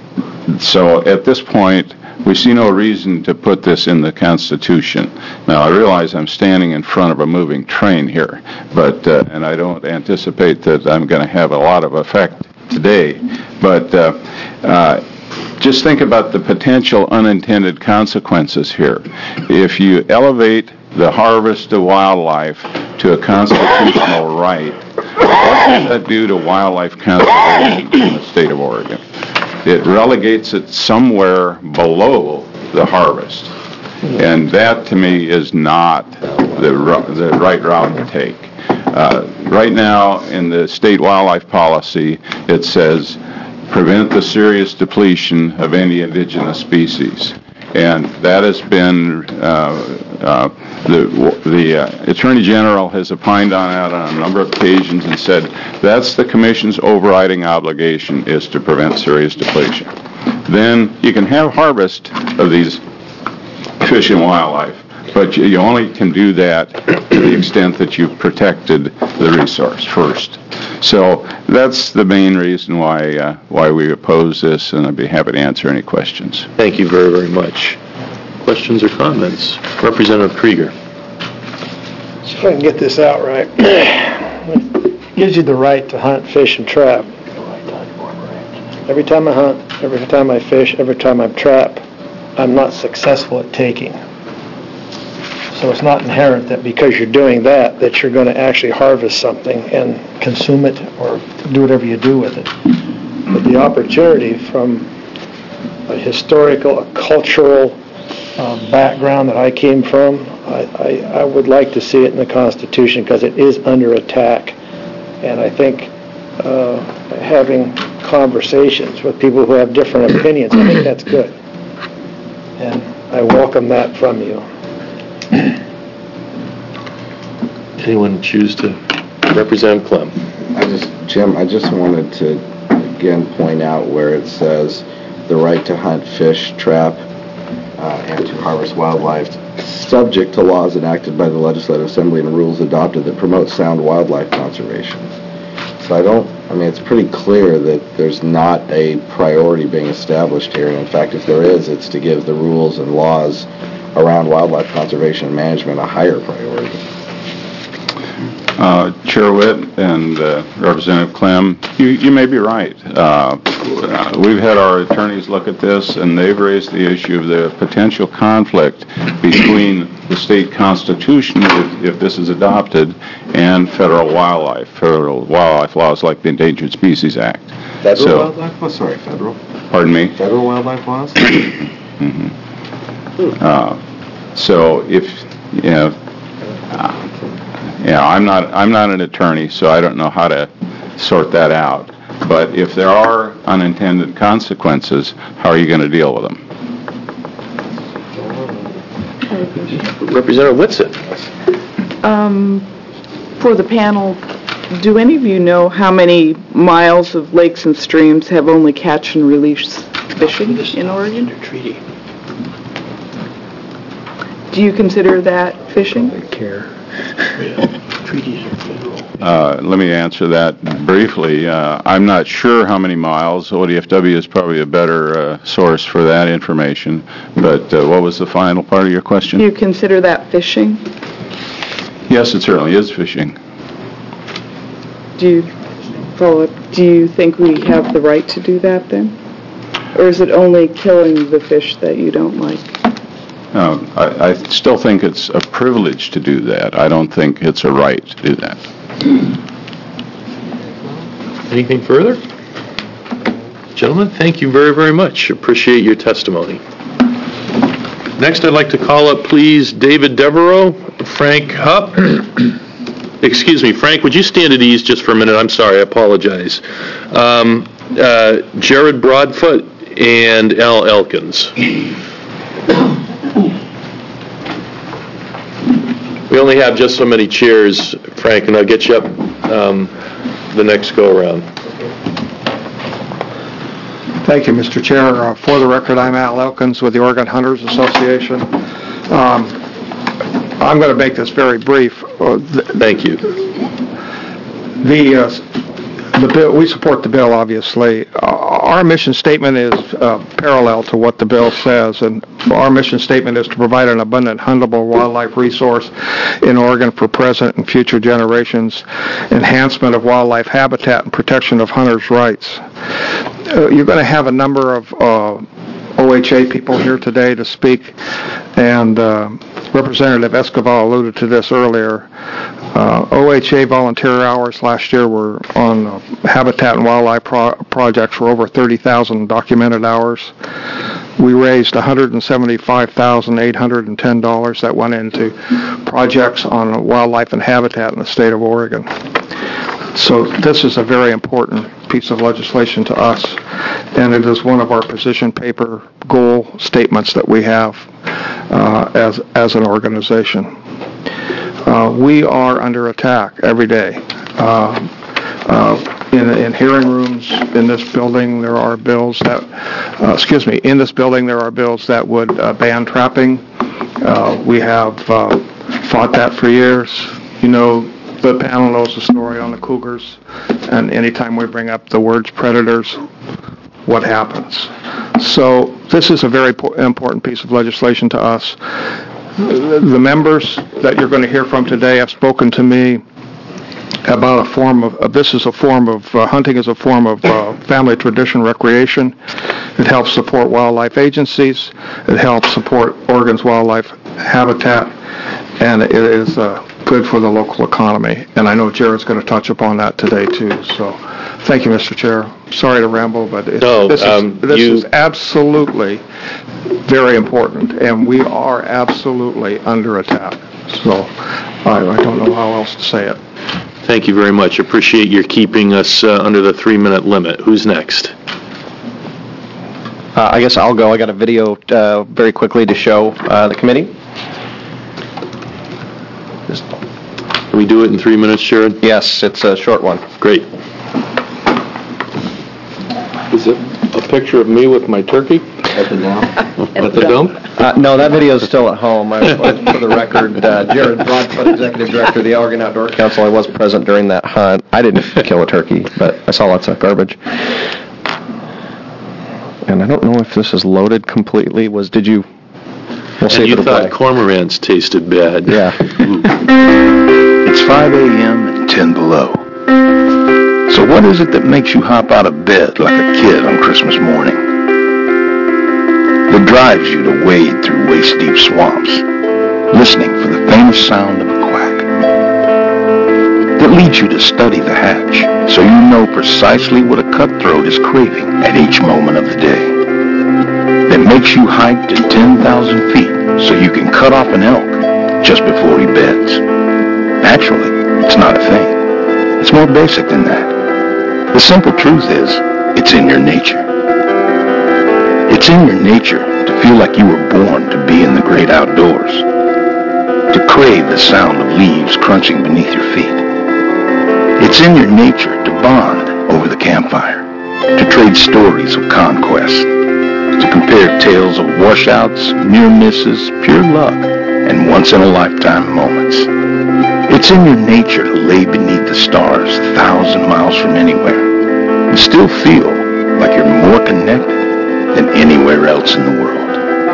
Speaker 14: so at this point, we see no reason to put this in the Constitution. Now, I realize I'm standing in front of a moving train here, but uh, and I don't anticipate that I'm going to have a lot of effect today, but uh, uh, just think about the potential unintended consequences here. If you elevate the harvest of wildlife to a constitutional right, what does that do to wildlife conservation in the state of Oregon? It relegates it somewhere below the harvest. And that, to me, is not the, the right route to take. Uh, right now, in the state wildlife policy, it says, prevent the serious depletion of any indigenous species. And that has been, uh, uh, the, the uh, Attorney General has opined on that on a number of occasions and said that's the Commission's overriding obligation, is to prevent serious depletion. Then you can have harvest of these fish and wildlife, but you, you only can do that to the extent that you've protected the resource first. So that's the main reason why uh, why we oppose this, and I'd be happy to answer any questions.
Speaker 1: Thank you very, very much. Questions or comments? Representative Krieger.
Speaker 8: See if I can get this out right. It gives you the right to hunt, fish, and trap. Every time I hunt, every time I fish, every time I trap, I'm not successful at taking. So it's not inherent that because you're doing that, that you're going to actually harvest something and consume it or do whatever you do with it. But the opportunity from a historical, a cultural uh, background that I came from, I, I, I would like to see it in the Constitution because it is under attack. And I think uh, having conversations with people who have different opinions, I think that's good. And I welcome that from you.
Speaker 1: Anyone choose to represent Clem?
Speaker 18: I just, Jim, I just wanted to again point out where it says the right to hunt, fish, trap, uh, and to harvest wildlife, subject to laws enacted by the Legislative Assembly and rules adopted that promote sound wildlife conservation. So I don't, I mean, it's pretty clear that there's not a priority being established here. And in fact, if there is, it's to give the rules and laws around wildlife conservation and management a higher priority.
Speaker 14: Uh, Chair Witt and uh, Representative Clem, you, you may be right. Uh, we've had our attorneys look at this, and they've raised the issue of the potential conflict between the state constitution, if, if this is adopted, and federal wildlife, federal wildlife laws like the Endangered Species Act.
Speaker 18: Federal
Speaker 14: so,
Speaker 18: wildlife laws? Sorry, federal?
Speaker 14: Pardon me?
Speaker 18: Federal wildlife laws?
Speaker 14: mm-hmm. uh, so if, you know, uh, Yeah, I'm not, I'm not an attorney, so I don't know how to sort that out. But if there are unintended consequences, how are you going to deal with them?
Speaker 1: Representative Whitson.
Speaker 13: Um, for the panel, do any of you know how many miles of lakes and streams have only catch and release fishing in Oregon?
Speaker 19: Treaty.
Speaker 13: Do you consider that fishing?
Speaker 19: Care. Treaties are federal.
Speaker 14: Uh, let me answer that briefly. Uh, I'm not sure how many miles. O D F W is probably a better uh, source for that information. But uh, what was the final part of your question?
Speaker 13: Do you consider that fishing?
Speaker 14: Yes, it certainly is fishing.
Speaker 13: Do you follow up? Do you think we have the right to do that then? Or is it only killing the fish that you don't like?
Speaker 14: No, I, I still think it's a privilege to do that. I don't think it's a right to do that.
Speaker 1: Anything further? Gentlemen, thank you very, very much. Appreciate your testimony. Next, I'd like to call up, please, David Devereaux, Frank Hupp. Excuse me, Frank, would you stand at ease just for a minute? I'm sorry, I apologize. Um, uh, Jared Broadfoot and Al Elkins. We only have just so many chairs, Frank, and I'll get you up um, the next go-around.
Speaker 3: Thank you, Mister Chair. Uh, for the record, I'm Al Elkins with the Oregon Hunters Association. Um, I'm going to make this very brief. Uh, th-
Speaker 1: Thank you.
Speaker 3: The uh, the bill, we support the bill, obviously. Uh, our mission statement is uh, parallel to what the bill says, and our mission statement is to provide an abundant, huntable wildlife resource in Oregon for present and future generations, enhancement of wildlife habitat, and protection of hunters' rights. Uh, you're going to have a number of uh, O H A people here today to speak, and uh, Representative Esquivel alluded to this earlier. Uh, O H A volunteer hours last year were on uh, habitat and wildlife pro- projects for over thirty thousand documented hours. We raised one hundred seventy-five thousand eight hundred ten dollars that went into projects on wildlife and habitat in the state of Oregon. So this is a very important piece of legislation to us, and it is one of our position paper goal statements that we have uh, as as an organization. Uh, we are under attack every day. Uh, uh, in, in hearing rooms in this building, there are bills that, uh, excuse me, in this building there are bills that would uh, ban trapping. Uh, we have uh, fought that for years. You know, the panel knows the story on the cougars, and anytime we bring up the words predators, what happens? So this is a very po- important piece of legislation to us. The members that you're going to hear from today have spoken to me about a form of, uh, this is a form of, uh, hunting is a form of uh, family tradition recreation. It helps support wildlife agencies. It helps support Oregon's wildlife habitat, and it is uh, good for the local economy. And I know Jared's going to touch upon that today too. So thank you, Mister Chair. Sorry to ramble, but it's,
Speaker 1: no,
Speaker 3: this,
Speaker 1: um,
Speaker 3: is, this
Speaker 1: you...
Speaker 3: is absolutely very important, and we are absolutely under attack. So I, I don't know how else to say it.
Speaker 1: Thank you very much. Appreciate your keeping us uh, under the three-minute limit. Who's next?
Speaker 17: Uh, I guess I'll go. I got a video uh, very quickly to show uh, the committee.
Speaker 1: Can we do it in three minutes, Jared?
Speaker 17: Yes, it's a short one.
Speaker 1: Great.
Speaker 3: Is it a picture of me with my turkey?
Speaker 18: At the dump?
Speaker 3: At the dump?
Speaker 17: Uh, no, that video is still at home. I, I, for the record, uh, Jared Broadfoot, Executive Director of the Oregon Outdoor Council. I was present during that hunt. I didn't kill a turkey, but I saw lots of garbage. And I don't know if this is loaded completely. Was did you? We'll see
Speaker 1: and
Speaker 17: if
Speaker 1: you
Speaker 17: it'll
Speaker 1: thought
Speaker 17: play.
Speaker 1: cormorants tasted bad.
Speaker 17: Yeah.
Speaker 21: It's five a.m. and ten below. So what is it that makes you hop out of bed like a kid on Christmas morning? That drives you to wade through waist-deep swamps, listening for the faintest sound of a quack? That leads you to study the hatch, so you know precisely what a cutthroat is craving at each moment of the day? That makes you hike to ten thousand feet so you can cut off an elk just before he beds? Naturally, It's not a thing. It's more basic than that. The simple truth is, it's in your nature. It's in your nature to feel like you were born to be in the great outdoors, to crave the sound of leaves crunching beneath your feet. It's in your nature to bond over the campfire, to trade stories of conquest, to compare tales of washouts, near misses, pure luck, and once-in-a-lifetime moments. It's in your nature to lay beneath the stars a thousand miles from anywhere and still feel like you're more connected than anywhere else in the world.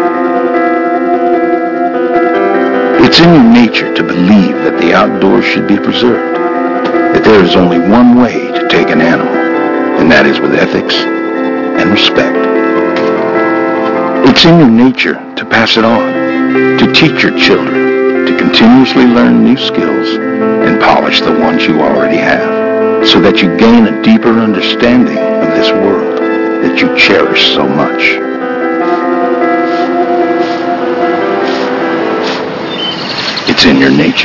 Speaker 21: It's in your nature to believe that the outdoors should be preserved, that there is only one way to take an animal, and that is with ethics and respect. It's in your nature to pass it on, to teach your children, to continuously learn new skills and polish the ones you already have, so that you gain a deeper understanding of this world that you cherish so much. It's in your nature.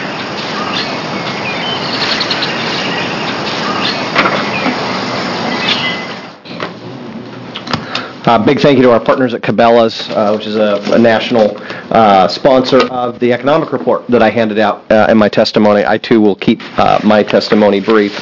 Speaker 17: Uh, big thank you to our partners at Cabela's, uh, which is a, a national uh, sponsor of the economic report that I handed out uh, in my testimony. I, too, will keep uh, my testimony brief.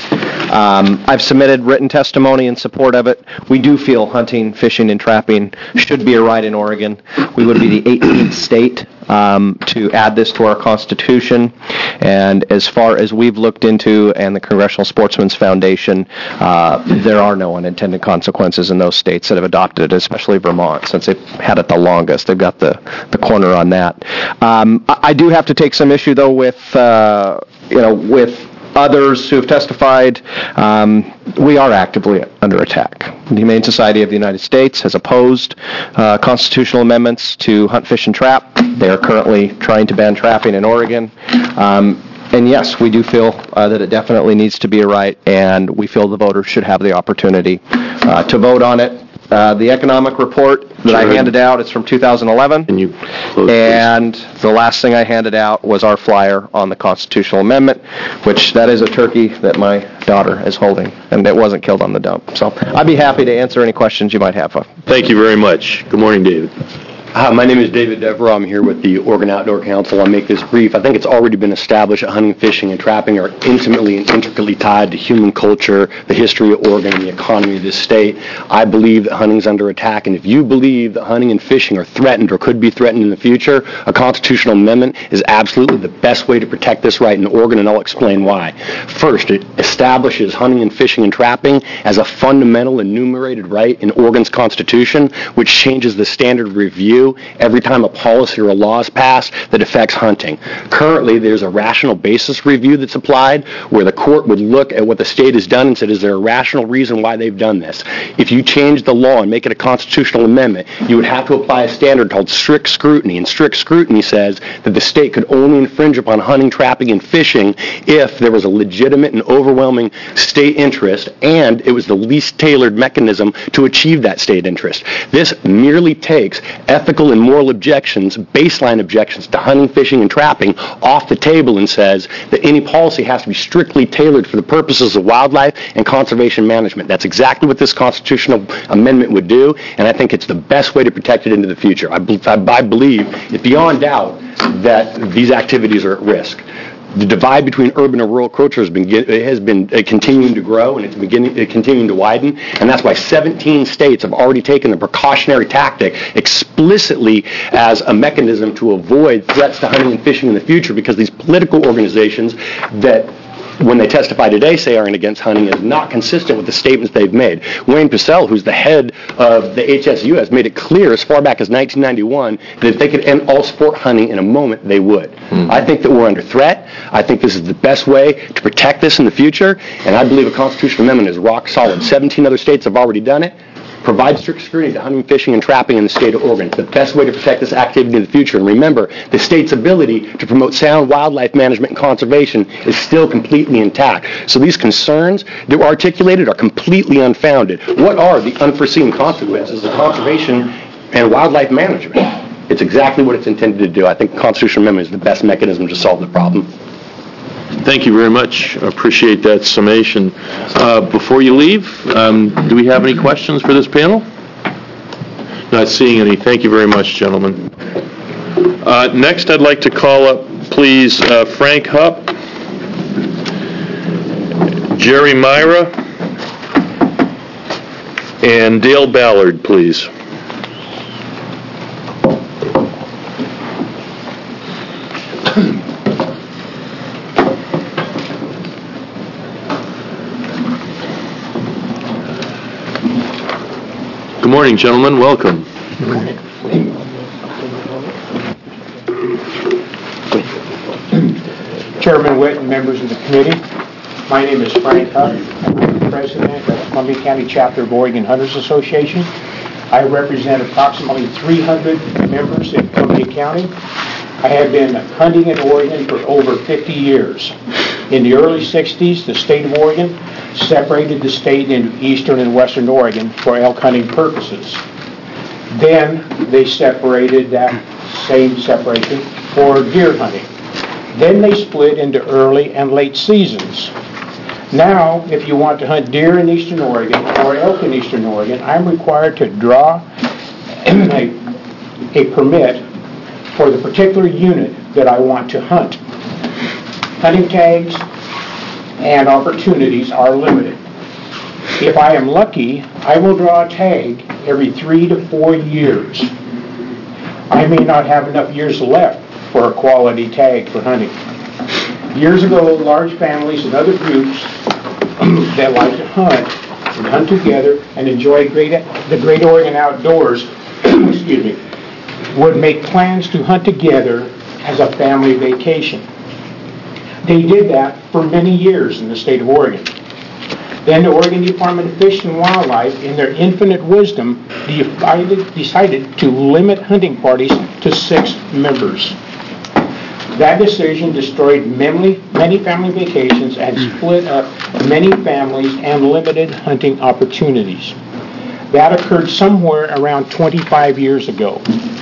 Speaker 17: Um, I've submitted written testimony in support of it. We do feel hunting, fishing, and trapping should be a right in Oregon. We would be the eighteenth state um, to add this to our Constitution. And as far as we've looked into, and the Congressional Sportsmen's Foundation, uh, there are no unintended consequences in those states that have adopted it, especially Vermont, since they've had it the longest. They've got the, the corner on that. Um, I, I do have to take some issue, though, with, uh, you know, with others who have testified. Um, we are actively under attack. The Humane Society of the United States has opposed uh, constitutional amendments to hunt, fish, and trap. They are currently trying to ban trapping in Oregon. Um, and yes, we do feel uh, that it definitely needs to be a right, and we feel the voters should have the opportunity uh, to vote on it. Uh, the economic report that I handed out is from two thousand eleven, and, you and the last thing I handed out was our flyer on the constitutional amendment, which that is a turkey that my daughter is holding, and it wasn't killed on the dump. So I'd be happy to answer any questions you might have.
Speaker 1: Thank you very much. Good morning, David.
Speaker 6: Hi, my name is David Devereaux. I'm here with the Oregon Outdoor Council. I'll make this brief. I think it's already been established that hunting, fishing, and trapping are intimately and intricately tied to human culture, the history of Oregon, and the economy of this state. I believe that hunting's under attack, and if you believe that hunting and fishing are threatened or could be threatened in the future, a constitutional amendment is absolutely the best way to protect this right in Oregon, and I'll explain why. First, it establishes hunting and fishing and trapping as a fundamental enumerated right in Oregon's Constitution, which changes the standard of review every time a policy or a law is passed that affects hunting. Currently, there's a rational basis review that's applied where the court would look at what the state has done and said, is there a rational reason why they've done this? If you change the law and make it a constitutional amendment, you would have to apply a standard called strict scrutiny. And strict scrutiny says that the state could only infringe upon hunting, trapping, and fishing if there was a legitimate and overwhelming state interest and it was the least tailored mechanism to achieve that state interest. This merely takes ethical and moral objections, baseline objections to hunting, fishing, and trapping off the table and says that any policy has to be strictly tailored for the purposes of wildlife and conservation management. That's exactly what this constitutional amendment would do, and I think it's the best way to protect it into the future. I, I, I believe it's beyond doubt that these activities are at risk. The divide between urban and rural culture has been has been continuing to grow, and it's beginning continuing to widen, and that's why seventeen states have already taken the precautionary tactic explicitly as a mechanism to avoid threats to hunting and fishing in the future, because these political organizations that when they testify today say are against hunting is not consistent with the statements they've made. Wayne Pacelle, who's the head of the H S U, has made it clear as far back as nineteen ninety-one that if they could end all sport hunting in a moment, they would. Mm. I think that we're under threat. I think this is the best way to protect this in the future, and I believe a constitutional amendment is rock solid. seventeen other states have already done it. Provide strict scrutiny to hunting, fishing, and trapping in the state of Oregon. It's the best way to protect this activity in the future. And remember, the state's ability to promote sound wildlife management and conservation is still completely intact. So these concerns that were articulated are completely unfounded. What are the unforeseen consequences of conservation and wildlife management? It's exactly what it's intended to do. I think the constitutional amendment is the best mechanism to solve the problem.
Speaker 1: Thank you very much. Appreciate that summation. Uh, Before you leave, um, do we have any questions for this panel? Not seeing any. Thank you very much, gentlemen. Uh, Next, I'd like to call up, please, uh, Frank Hupp, Jerry Myra, and Dale Ballard, please. Good morning, gentlemen. Welcome.
Speaker 9: Chairman Witt and members of the committee, my name is Frank Hupp. I'm the president of the Columbia County Chapter of Oregon Hunters Association. I represent approximately three hundred members in Columbia County. I have been hunting in Oregon for over fifty years. In the early sixties, the state of Oregon separated the state into eastern and western Oregon for elk hunting purposes. Then they separated that same separation for deer hunting. Then they split into early and late seasons. Now, if you want to hunt deer in eastern Oregon or elk in eastern Oregon, I'm required to draw a, a permit for the particular unit that I want to hunt. Hunting tags and opportunities are limited. If I am lucky, I will draw a tag every three to four years. I may not have enough years left for a quality tag for hunting. Years ago, large families and other groups that like to hunt and hunt together and enjoy great, the great Oregon outdoors excuse me, would make plans to hunt together as a family vacation. They did that for many years in the state of Oregon. Then the Oregon Department of Fish and Wildlife, in their infinite wisdom, decided, decided to limit hunting parties to six members. That decision destroyed many, many family vacations and split up many families and limited hunting opportunities. That occurred somewhere around twenty-five years ago.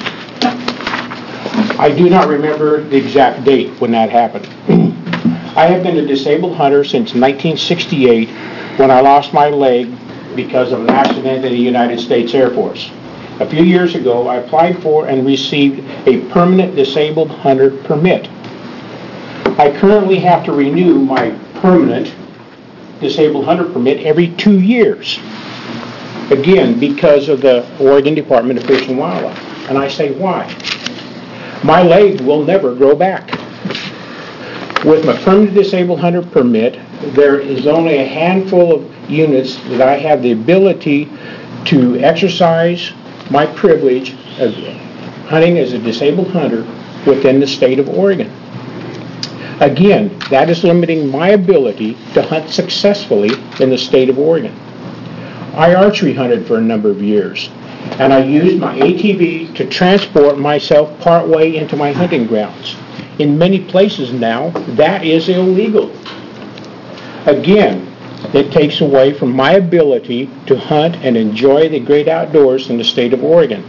Speaker 9: I do not remember the exact date when that happened. I have been a disabled hunter since nineteen sixty-eight, when I lost my leg because of an accident in the United States Air Force. A few years ago, I applied for and received a permanent disabled hunter permit. I currently have to renew my permanent disabled hunter permit every two years. Again, because of the Oregon Department of Fish and Wildlife. And I say, why? My leg will never grow back. With my permanent disabled hunter permit, there is only a handful of units that I have the ability to exercise my privilege of hunting as a disabled hunter within the state of Oregon. Again, that is limiting my ability to hunt successfully in the state of Oregon. I archery hunted for a number of years, and I used my A T V to transport myself partway into my hunting grounds. In many places now, that is illegal. Again, it takes away from my ability to hunt and enjoy the great outdoors in the state of Oregon.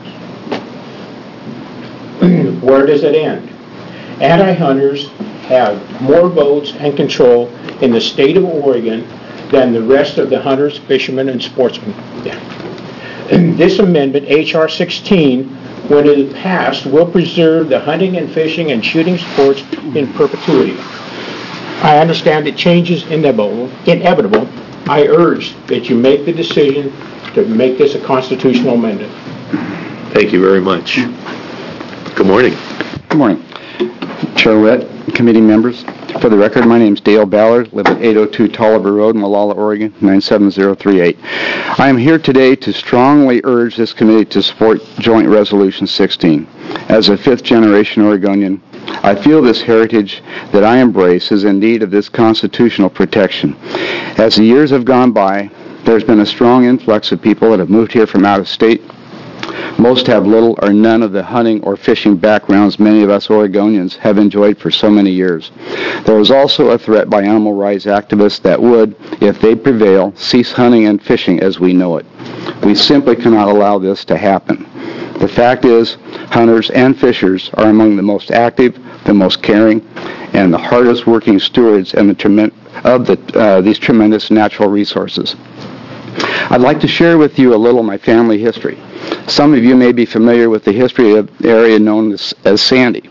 Speaker 9: Where does it end? Anti-hunters have more votes and control in the state of Oregon than the rest of the hunters, fishermen, and sportsmen. This amendment, H R sixteen, when it is passed, will preserve the hunting and fishing and shooting sports in perpetuity. I understand that change is inevitable. inevitable. I urge that you make the decision to make this a constitutional amendment.
Speaker 1: Thank you very much. Good morning.
Speaker 22: Good morning. Chair Witt, committee members. For the record, my name is Dale Ballard, live at eight oh two Tolliver Road, Molalla, Oregon, nine seven zero three eight. I am here today to strongly urge this committee to support Joint Resolution sixteen. As a fifth-generation Oregonian, I feel this heritage that I embrace is in need of this constitutional protection. As the years have gone by, there's been a strong influx of people that have moved here from out of state. Most have little or none of the hunting or fishing backgrounds many of us Oregonians have enjoyed for so many years. There is also a threat by animal rights activists that would, if they prevail, cease hunting and fishing as we know it. We simply cannot allow this to happen. The fact is, hunters and fishers are among the most active, the most caring, and the hardest working stewards and the tremen- of the, uh, these tremendous natural resources. I'd like to share with you a little of my family history. Some of you may be familiar with the history of the area known as, as Sandy.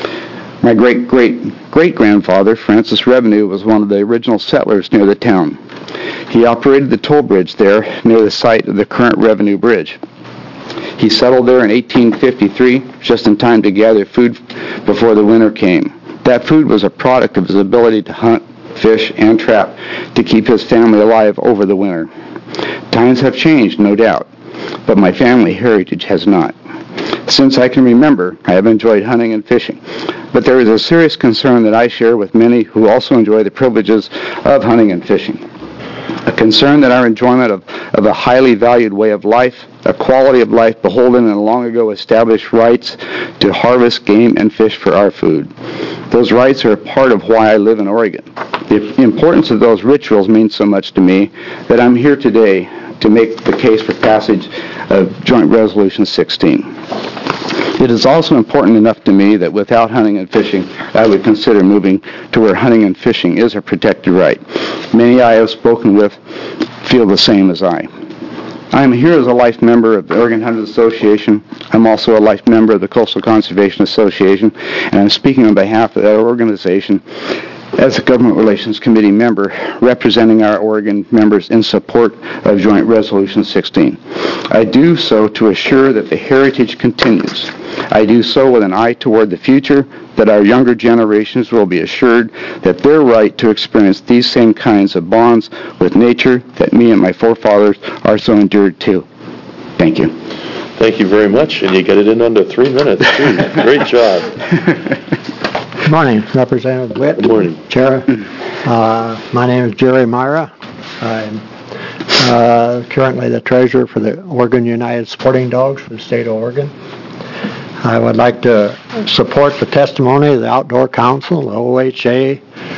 Speaker 22: My great-great-great-grandfather, Francis Revenue, was one of the original settlers near the town. He operated the toll bridge there near the site of the current Revenue Bridge. He settled there in eighteen fifty-three, just in time to gather food before the winter came. That food was a product of his ability to hunt, fish, and trap to keep his family alive over the winter. Times have changed, no doubt, but my family heritage has not. Since I can remember, I have enjoyed hunting and fishing, but there is a serious concern that I share with many who also enjoy the privileges of hunting and fishing. A concern that our enjoyment of, of a highly valued way of life, a quality of life beholden in long ago established rights to harvest game and fish for our food. Those rights are a part of why I live in Oregon. The importance of those rituals means so much to me that I'm here today to make the case for passage of Joint Resolution sixteen. It is also important enough to me that without hunting and fishing, I would consider moving to where hunting and fishing is a protected right. Many I have spoken with feel the same as I. I am here as a life member of the Oregon Hunters Association. I'm also a life member of the Coastal Conservation Association, and I'm speaking on behalf of that organization as a Government Relations Committee member representing our Oregon members in support of Joint Resolution sixteen. I do so to assure that the heritage continues. I do so with an eye toward the future, that our younger generations will be assured that their right to experience these same kinds of bonds with nature that me and my forefathers are so endured to. Thank you.
Speaker 1: Thank you very much, and you get it in under three minutes, too. Great job.
Speaker 10: Good morning, Representative Witt.
Speaker 1: Good morning.
Speaker 10: Chair. Uh, my name is Jerry Myra. I'm uh, currently the treasurer for the Oregon United Sporting Dogs for the state of Oregon. I would like to support the testimony of the Outdoor Council, the O H A,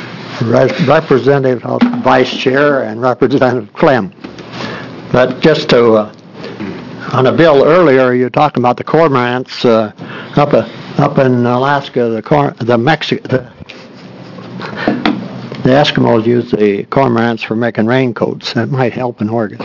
Speaker 10: Re- Representative Vice Chair, and Representative Clem. But just to, uh, on a bill earlier, you talked about the cormorants uh, up a Up in Alaska, the cor- the Mexi- the, the Eskimos use the cormorants for making raincoats. That might help in Oregon.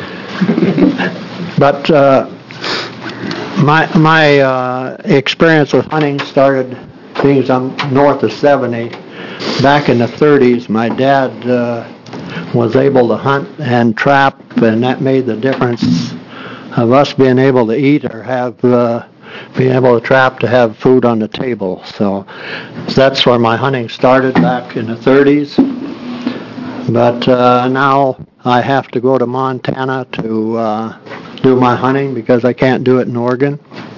Speaker 10: But uh, my my uh, experience with hunting started being I'm north of seventy. Back in the thirties, my dad uh, was able to hunt and trap, and that made the difference of us being able to eat or have. Uh, being able to trap to have food on the table. So that's where my hunting started back in the thirties. But uh, now I have to go to Montana to uh, do my hunting because I can't do it in Oregon.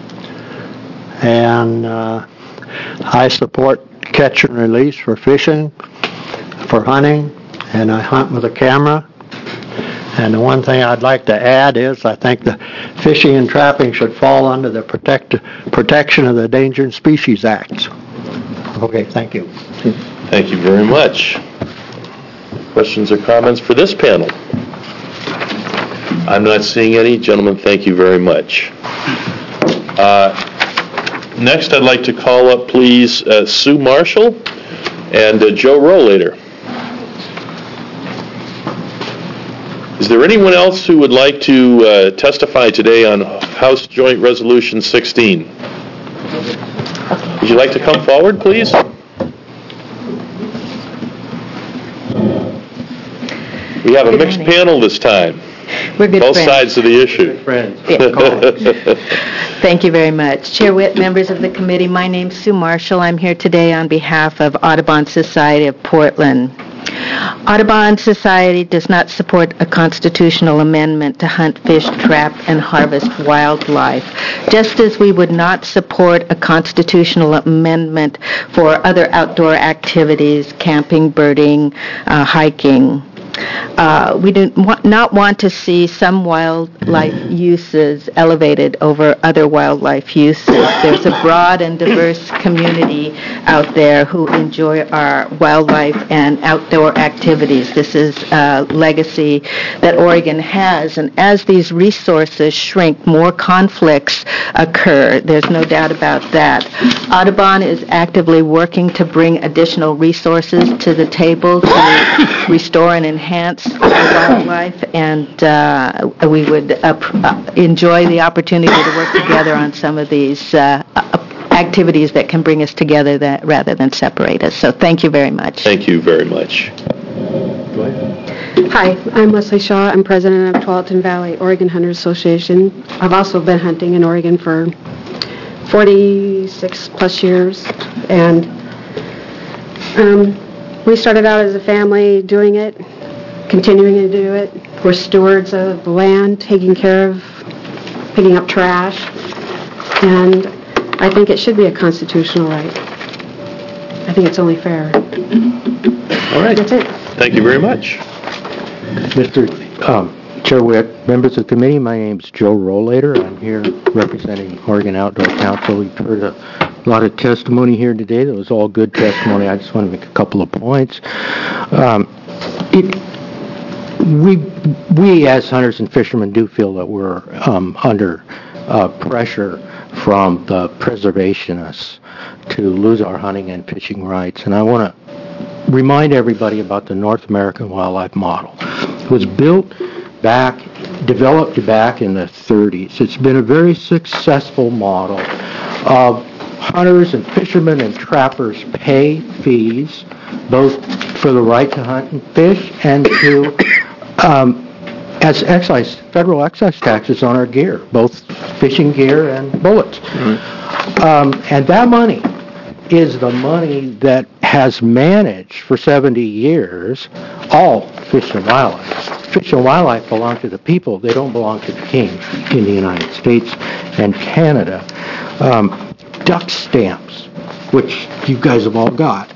Speaker 10: And uh, I support catch and release for fishing, for hunting, and I hunt with a camera. And the one thing I'd like to add is I think the fishing and trapping should fall under the protect, Protection of the Endangered Species Act. Okay, thank you.
Speaker 1: Thank you very much. Questions or comments for this panel? I'm not seeing any. Gentlemen, thank you very much. Uh, next, I'd like to call up, please, uh, Sue Marshall and uh, Joe Rollator. Is there anyone else who would like to uh, testify today on House Joint Resolution sixteen? Would you like to come forward, please? We have a
Speaker 11: Good
Speaker 1: mixed
Speaker 11: morning.
Speaker 1: panel this time.
Speaker 11: We're good
Speaker 1: Both
Speaker 11: friends.
Speaker 1: sides of the issue.
Speaker 11: Thank you very much. Chair Witt, members of the committee, my name's Sue Marshall. I'm here today on behalf of Audubon Society of Portland. Audubon Society does not support a constitutional amendment to hunt, fish, trap, and harvest wildlife, just as we would not support a constitutional amendment for other outdoor activities, camping, birding, uh, hiking. Uh, we do wa- not want to see some wildlife uses elevated over other wildlife uses. There's a broad and diverse community out there who enjoy our wildlife and outdoor activities. This is a legacy that Oregon has, and as these resources shrink, more conflicts occur. There's no doubt about that. Audubon is actively working to bring additional resources to the table to restore and enhance wildlife, and uh, we would uh, pr- uh, enjoy the opportunity to work together on some of these uh, activities that can bring us together that, rather than separate us. So thank you very much.
Speaker 1: Thank you very much.
Speaker 4: Hi, I'm Leslie Shaw. I'm president of Tualatin Valley Oregon Hunters Association. I've also been hunting in Oregon for forty-six plus years, and um, we started out as a family doing it, continuing to do it. We're stewards of the land, taking care of, picking up trash, and I think it should be a constitutional right. I think it's only fair.
Speaker 1: All right.
Speaker 4: That's it.
Speaker 1: Thank you very much.
Speaker 19: Mister Um, Chair Witt, members of the committee, my name's Joe Rollator. I'm here representing Oregon Outdoor Council. We've heard a lot of testimony here today. That was all good testimony. I just want to make a couple of points. Um, it, we, we as hunters and fishermen do feel that we're um, under uh, pressure from the preservationists to lose our hunting and fishing rights. And I want to remind everybody about the North American wildlife model. It was built back, developed back in the thirties. It's been a very successful model. Uh, hunters and fishermen and trappers pay fees, both for the right to hunt and fish and to um, as excise, federal excise taxes on our gear, both fishing gear and bullets. Mm-hmm. Um, and that money is the money that has managed for seventy years all fish and wildlife. Fish and wildlife belong to the people. They don't belong to the king in the United States and Canada. Um, duck stamps, which you guys have all got,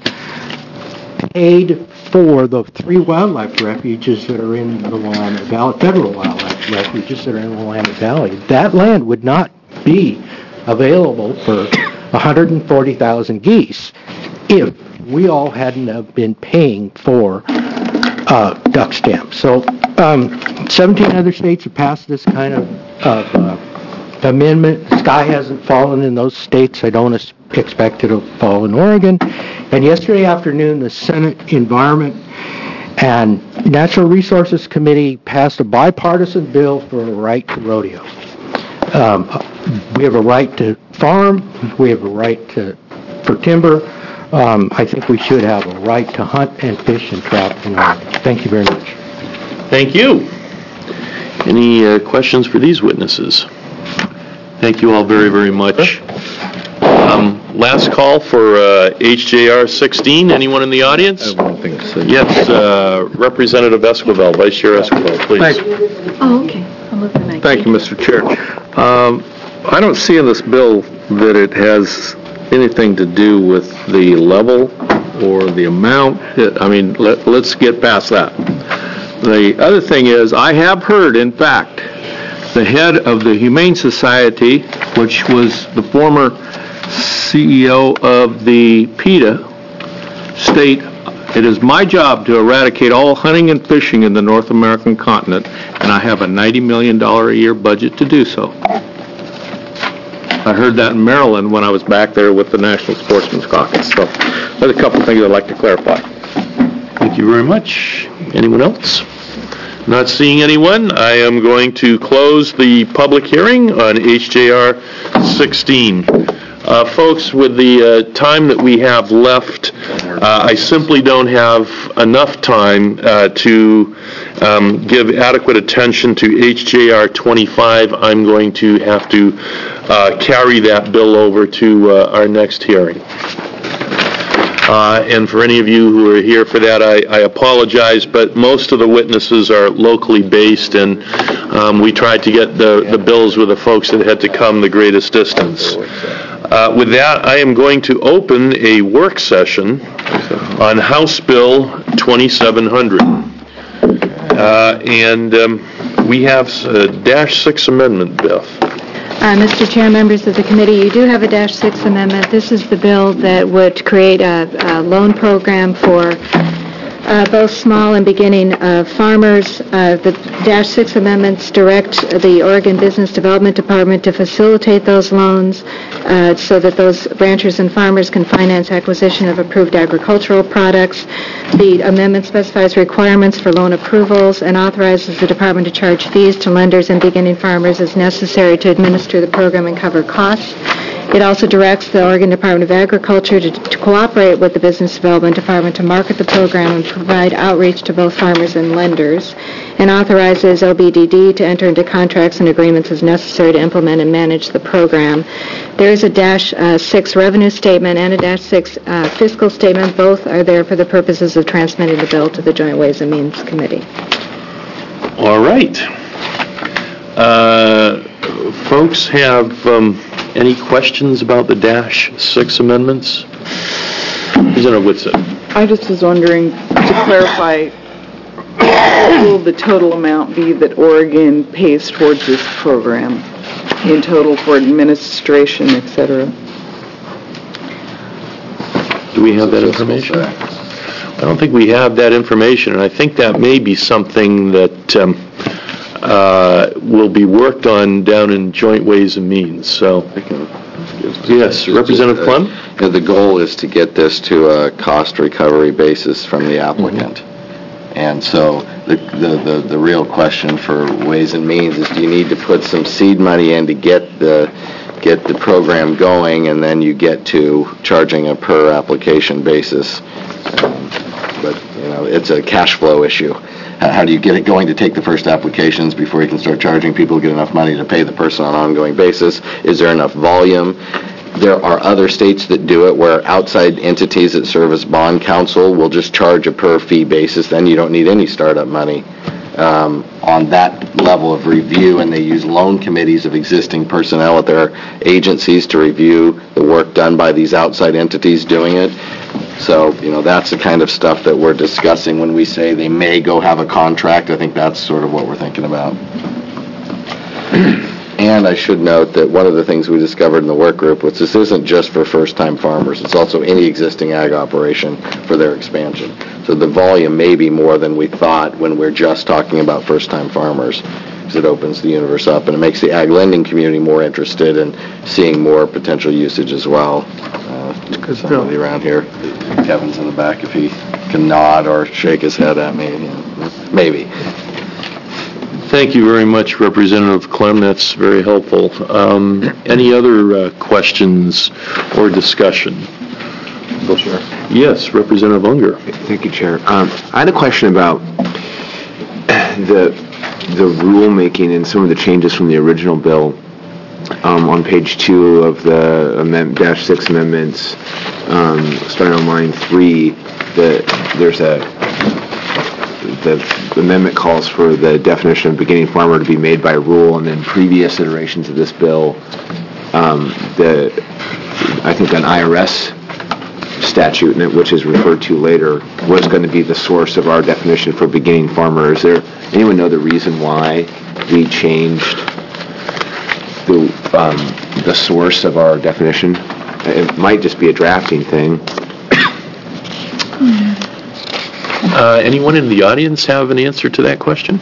Speaker 19: paid for the three wildlife refuges that are in the Willamette Valley, federal wildlife refuges that are in the Willamette Valley. That land would not be available for one hundred forty thousand geese if we all hadn't have been paying for uh, duck stamps. So um, seventeen other states have passed this kind of, of uh, amendment. The sky hasn't fallen in those states. I don't expect it to fall in Oregon. And yesterday afternoon, the Senate Environment and Natural Resources Committee passed a bipartisan bill for a right to rodeo. Um, we have a right to farm. We have a right to for timber. Um, I think we should have a right to hunt and fish and trap in Oregon. Thank you very much.
Speaker 1: Thank you. Any uh, questions for these witnesses? Thank you all very, very much. Um, last call for uh, H J R sixteen. Anyone in the audience?
Speaker 3: I don't think so.
Speaker 1: Yes, uh, Representative Esquivel, Vice Chair Esquivel, please.
Speaker 3: Thank,
Speaker 11: Oh, okay. I'll move the mic.
Speaker 3: thank you, Mister Chair. Um, I don't see in this bill that it has anything to do with the level or the amount. It, I mean, let, let's get past that. The other thing is, I have heard, in fact, the head of the Humane Society, which was the former C E O of the PETA, state, it is my job to eradicate all hunting and fishing in the North American continent, and I have a ninety million dollars a year budget to do so. I heard that in Maryland when I was back there with the National Sportsman's Caucus. So there's a couple things I'd like to clarify.
Speaker 1: Thank you very much. Anyone else? Not seeing anyone, I am going to close the public hearing on H J R sixteen. Uh, folks, with the uh, time that we have left, uh, I simply don't have enough time uh, to um, give adequate attention to H J R twenty-five. I'm going to have to uh, carry that bill over to uh, our next hearing. Uh, and for any of you who are here for that, I, I apologize, but most of the witnesses are locally based, and um, we tried to get the, the bills with the folks that had to come the greatest distance. Uh, with that, I am going to open a work session on House Bill twenty-seven hundred. Uh, And um, we have a dash six amendment, Beth.
Speaker 11: Uh, Mister Chair, members of the committee, you do have a dash six amendment. This is the bill that would create a, a loan program for uh, both small and beginning uh, farmers. Uh, the dash six amendments direct the Oregon Business Development Department to facilitate those loans uh, so that those ranchers and farmers can finance acquisition of approved agricultural products. The amendment specifies requirements for loan approvals and authorizes the department to charge fees to lenders and beginning farmers as necessary to administer the program and cover costs. It also directs the Oregon Department of Agriculture to, to cooperate with the Business Development Department to market the program and provide outreach to both farmers and lenders, and authorizes O B D D to enter into contracts and agreements as necessary to implement and manage the program. There is a dash uh, six revenue statement and a dash six uh, fiscal statement. Both are there for the purposes of transmitting the bill to the Joint Ways and Means Committee.
Speaker 1: All right. Uh, folks have um, any questions about the dash six amendments? Representative Whitsett.
Speaker 13: I just was wondering, to clarify, what will the total amount be that Oregon pays towards this program in total for administration, et cetera?
Speaker 1: Do we have that information? I don't think we have that information, and I think that may be something that um, uh, will be worked on down in Joint Ways and Means. So, yes, Representative Clem?
Speaker 18: You know, the goal is to get this to a cost recovery basis from the applicant. Mm-hmm. And so the, the, the, the real question for Ways and Means is, do you need to put some seed money in to get the get the program going, and then you get to charging a per application basis? Um, but you know, it's a cash flow issue. How do you get it going to take the first applications before you can start charging people, get enough money to pay the person on an ongoing basis? Is there enough volume? There are other states that do it where outside entities that serve as bond counsel will just charge a per fee basis. Then you don't need any startup money um, on that level of review, and they use loan committees of existing personnel at their agencies to review the work done by these outside entities doing it. So, you know, that's the kind of stuff that we're discussing when we say they may go have a contract. I think that's sort of what we're thinking about. And I should note that one of the things we discovered in the work group was this isn't just for first-time farmers. It's also any existing ag operation for their expansion. So the volume may be more than we thought when we're just talking about first-time farmers, because it opens the universe up and it makes the ag lending community more interested in seeing more potential usage as well. Uh, somebody around here, Kevin's in the back, if he can nod or shake his head at me, you know, maybe.
Speaker 1: Thank you very much, Representative Clem. That's very helpful. Um, any other uh, questions or discussion?
Speaker 15: Go, Chair.
Speaker 1: Yes, Representative Unger.
Speaker 15: Thank you, Chair. Um, I had a question about the the rulemaking and some of the changes from the original bill. Um, on page two of the amend, dash six amendments, um, starting on line three, the, there's a the amendment calls for the definition of beginning farmer to be made by rule, and then previous iterations of this bill, um, the I think an I R S statute, which is referred to later, was going to be the source of our definition for beginning farmer. Is there anyone know the reason why we changed the um, the source of our definition? It might just be a drafting thing.
Speaker 1: Uh, anyone in the audience have an answer to that question?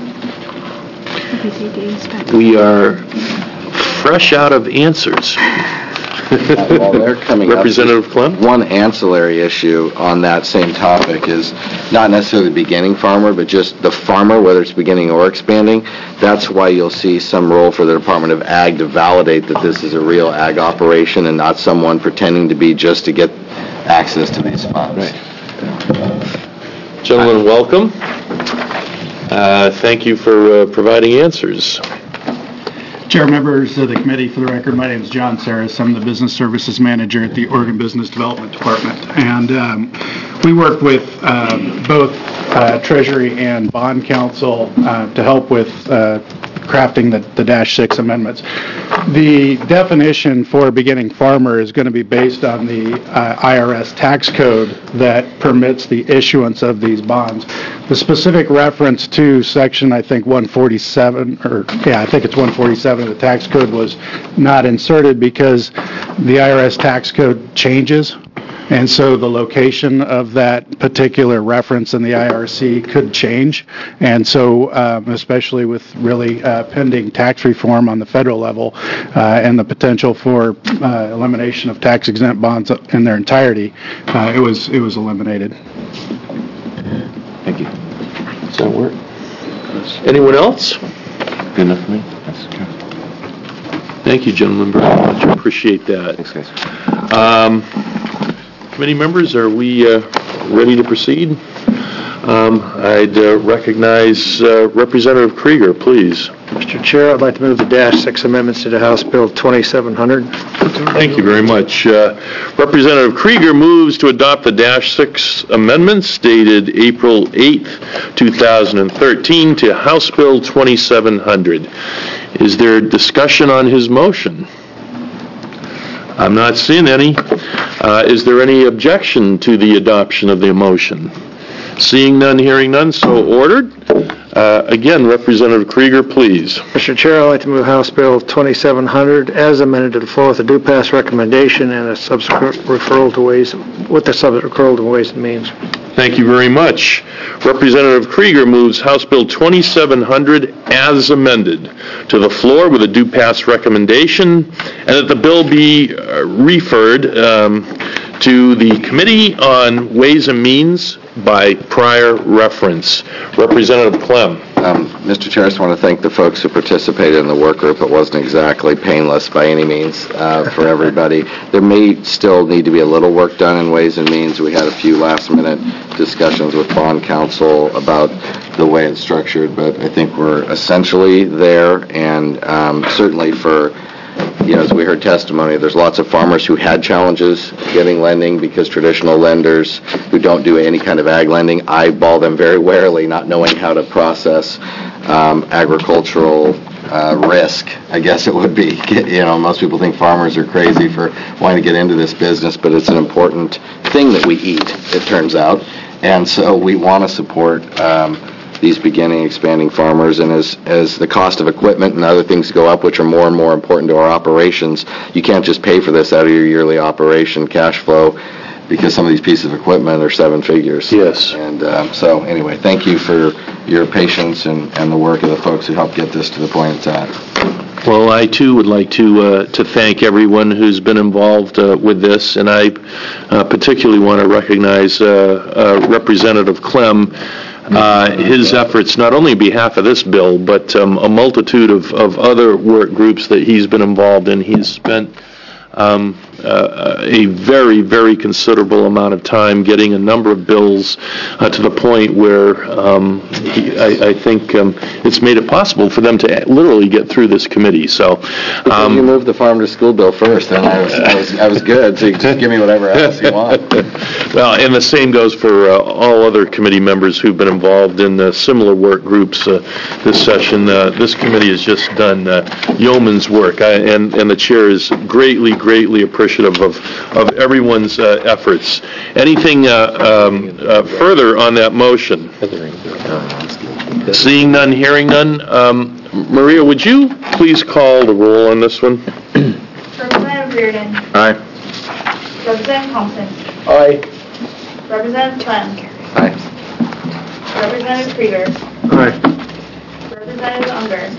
Speaker 1: We are fresh out of answers.
Speaker 18: While they're coming
Speaker 1: Representative
Speaker 18: up,
Speaker 1: Clem?
Speaker 18: One ancillary issue on that same topic is not necessarily the beginning farmer, but just the farmer, whether it's beginning or expanding. That's why you'll see some role for the Department of Ag to validate that this is a real ag operation and not someone pretending to be just to get access to these funds.
Speaker 1: Right. Gentlemen, welcome. Uh, thank you for uh, providing answers.
Speaker 16: Chair, members of the committee, for the record, my name is John Saris. I'm the Business Services Manager at the Oregon Business Development Department. And um, we work with uh, both uh, Treasury and Bond Counsel uh, to help with uh, crafting the the dash six amendments. The definition for beginning farmer is going to be based on the uh, I R S tax code that permits the issuance of these bonds. The specific reference to section, I think, one forty-seven, or yeah, I think it's one forty-seven of the tax code was not inserted because the I R S tax code changes. And so the location of that particular reference in the I R C could change. And so, um, especially with really uh, pending tax reform on the federal level uh, and the potential for uh, elimination of tax exempt bonds in their entirety, uh, it was it was eliminated.
Speaker 1: Thank you. Does that work? Anyone else?
Speaker 12: Good enough for me? That's good.
Speaker 1: Thank you, gentlemen, very much. I appreciate that.
Speaker 12: Thanks, guys.
Speaker 1: Um, Committee members, are we uh, ready to proceed? Um, I'd uh, recognize uh, Representative Krieger, please.
Speaker 5: Mister Chair, I'd like to move the dash six amendments to the House Bill twenty-seven hundred.
Speaker 1: Thank you very much. Uh, Representative Krieger moves to adopt the dash six amendments dated April eighth, two thousand thirteen to House Bill twenty-seven hundred. Is there discussion on his motion? I'm not seeing any. Uh, is there any objection to the adoption of the motion? Seeing none, hearing none, so ordered. Uh, again, Representative Krieger, please.
Speaker 5: Mister Chair, I'd like to move House Bill twenty-seven hundred as amended to the floor with a due pass recommendation and a subsequent referral to Ways, with the subsequent referral to Ways and Means.
Speaker 1: Thank you very much. Representative Krieger moves House Bill twenty-seven hundred as amended to the floor with a due pass recommendation, and that the bill be uh, referred um, to the Committee on Ways and Means by prior reference. Representative Clem.
Speaker 18: Um, Mister Chair, I just want to thank the folks who participated in the work group. It wasn't exactly painless by any means uh, for everybody. There may still need to be a little work done in Ways and Means. We had a few last-minute discussions with bond counsel about the way it's structured, but I think we're essentially there, and um, certainly for you know, as we heard testimony, there's lots of farmers who had challenges getting lending because traditional lenders who don't do any kind of ag lending eyeball them very warily, not knowing how to process um, agricultural uh, risk, I guess it would be. You know, most people think farmers are crazy for wanting to get into this business, but it's an important thing that we eat, it turns out. And so we want to support um, these beginning, expanding farmers, and as as the cost of equipment and other things go up, which are more and more important to our operations, you can't just pay for this out of your yearly operation cash flow, because some of these pieces of equipment are seven figures.
Speaker 1: Yes.
Speaker 18: And um, so, anyway, thank you for your patience and, and the work of the folks who helped get this to the point it's at.
Speaker 1: Well, I too would like to uh, to thank everyone who's been involved uh, with this, and I uh, particularly want to recognize uh, uh, Representative Clem. Uh, his efforts, not only on behalf of this bill, but um, a multitude of, of other work groups that he's been involved in. He's spent um, uh, a very, very considerable amount of time getting a number of bills uh, to the point where um, he, I, I think um, it's made it possible for them to literally get through this committee. So,
Speaker 18: um, you moved the farm to school bill first, and I was, I was, I was good. So you just give me whatever else you want.
Speaker 1: Well, and the same goes for uh, all other committee members who've been involved in uh, similar work groups uh, this session. Uh, this committee has just done uh, yeoman's work, I, and, and the chair is greatly, greatly appreciative of, of everyone's uh, efforts. Anything uh, um, uh, further on that motion? Seeing none, hearing none. Um, Maria, would you please call the roll on this one?
Speaker 7: Representative Reardon.
Speaker 1: Aye.
Speaker 7: Representative Thompson.
Speaker 1: Aye.
Speaker 7: Representative Clem.
Speaker 18: Aye.
Speaker 7: Representative Krieger.
Speaker 5: Aye.
Speaker 7: Representative Unger.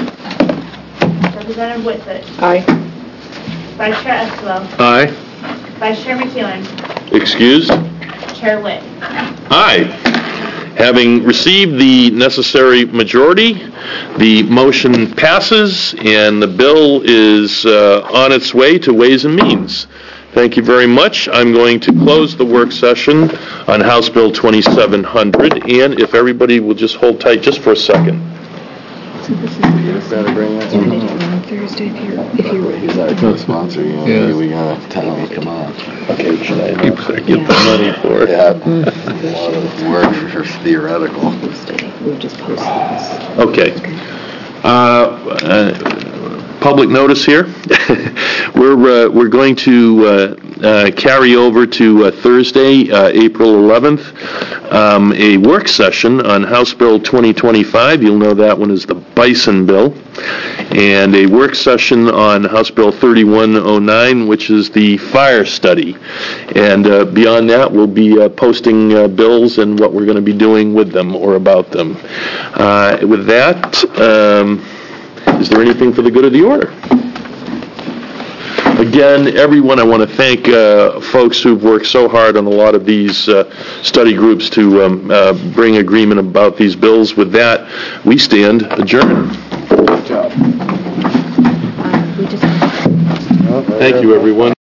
Speaker 5: Aye.
Speaker 7: Representative Whitsitt.
Speaker 13: Aye.
Speaker 7: Vice Chair Esquivel.
Speaker 1: Aye.
Speaker 7: Vice Chair McEwen.
Speaker 1: Excused?
Speaker 7: Chair Witt.
Speaker 1: Aye. Having received the necessary majority, the motion passes, and the bill is uh, on its way to Ways and Means. Thank you very much. I'm going to close the work session on House Bill twenty-seven hundred, and if everybody will just hold tight just for a second.
Speaker 18: So this is the better bring that
Speaker 13: on Thursday if you're, if you're ready.
Speaker 18: Is our co-sponsor, you know, yeah. We gotta tell them, come on.
Speaker 1: Okay, should I get the money for it?
Speaker 18: Yeah, a lot of work for theoretical.
Speaker 13: We'll just post this.
Speaker 1: Okay. Uh, uh, Public notice here. We're, uh, we're going to uh, uh, carry over to uh, Thursday, uh, April eleventh, um, a work session on House Bill twenty twenty-five. You'll know that one is the Bison Bill. And a work session on House Bill thirty-one oh nine, which is the fire study. And uh, beyond that, we'll be uh, posting uh, bills and what we're going to be doing with them or about them. Uh, with that, um, is there anything for the good of the order? Again, everyone, I want to thank uh, folks who've worked so hard on a lot of these uh, study groups to um, uh, bring agreement about these bills. With that, we stand adjourned. Thank you, everyone.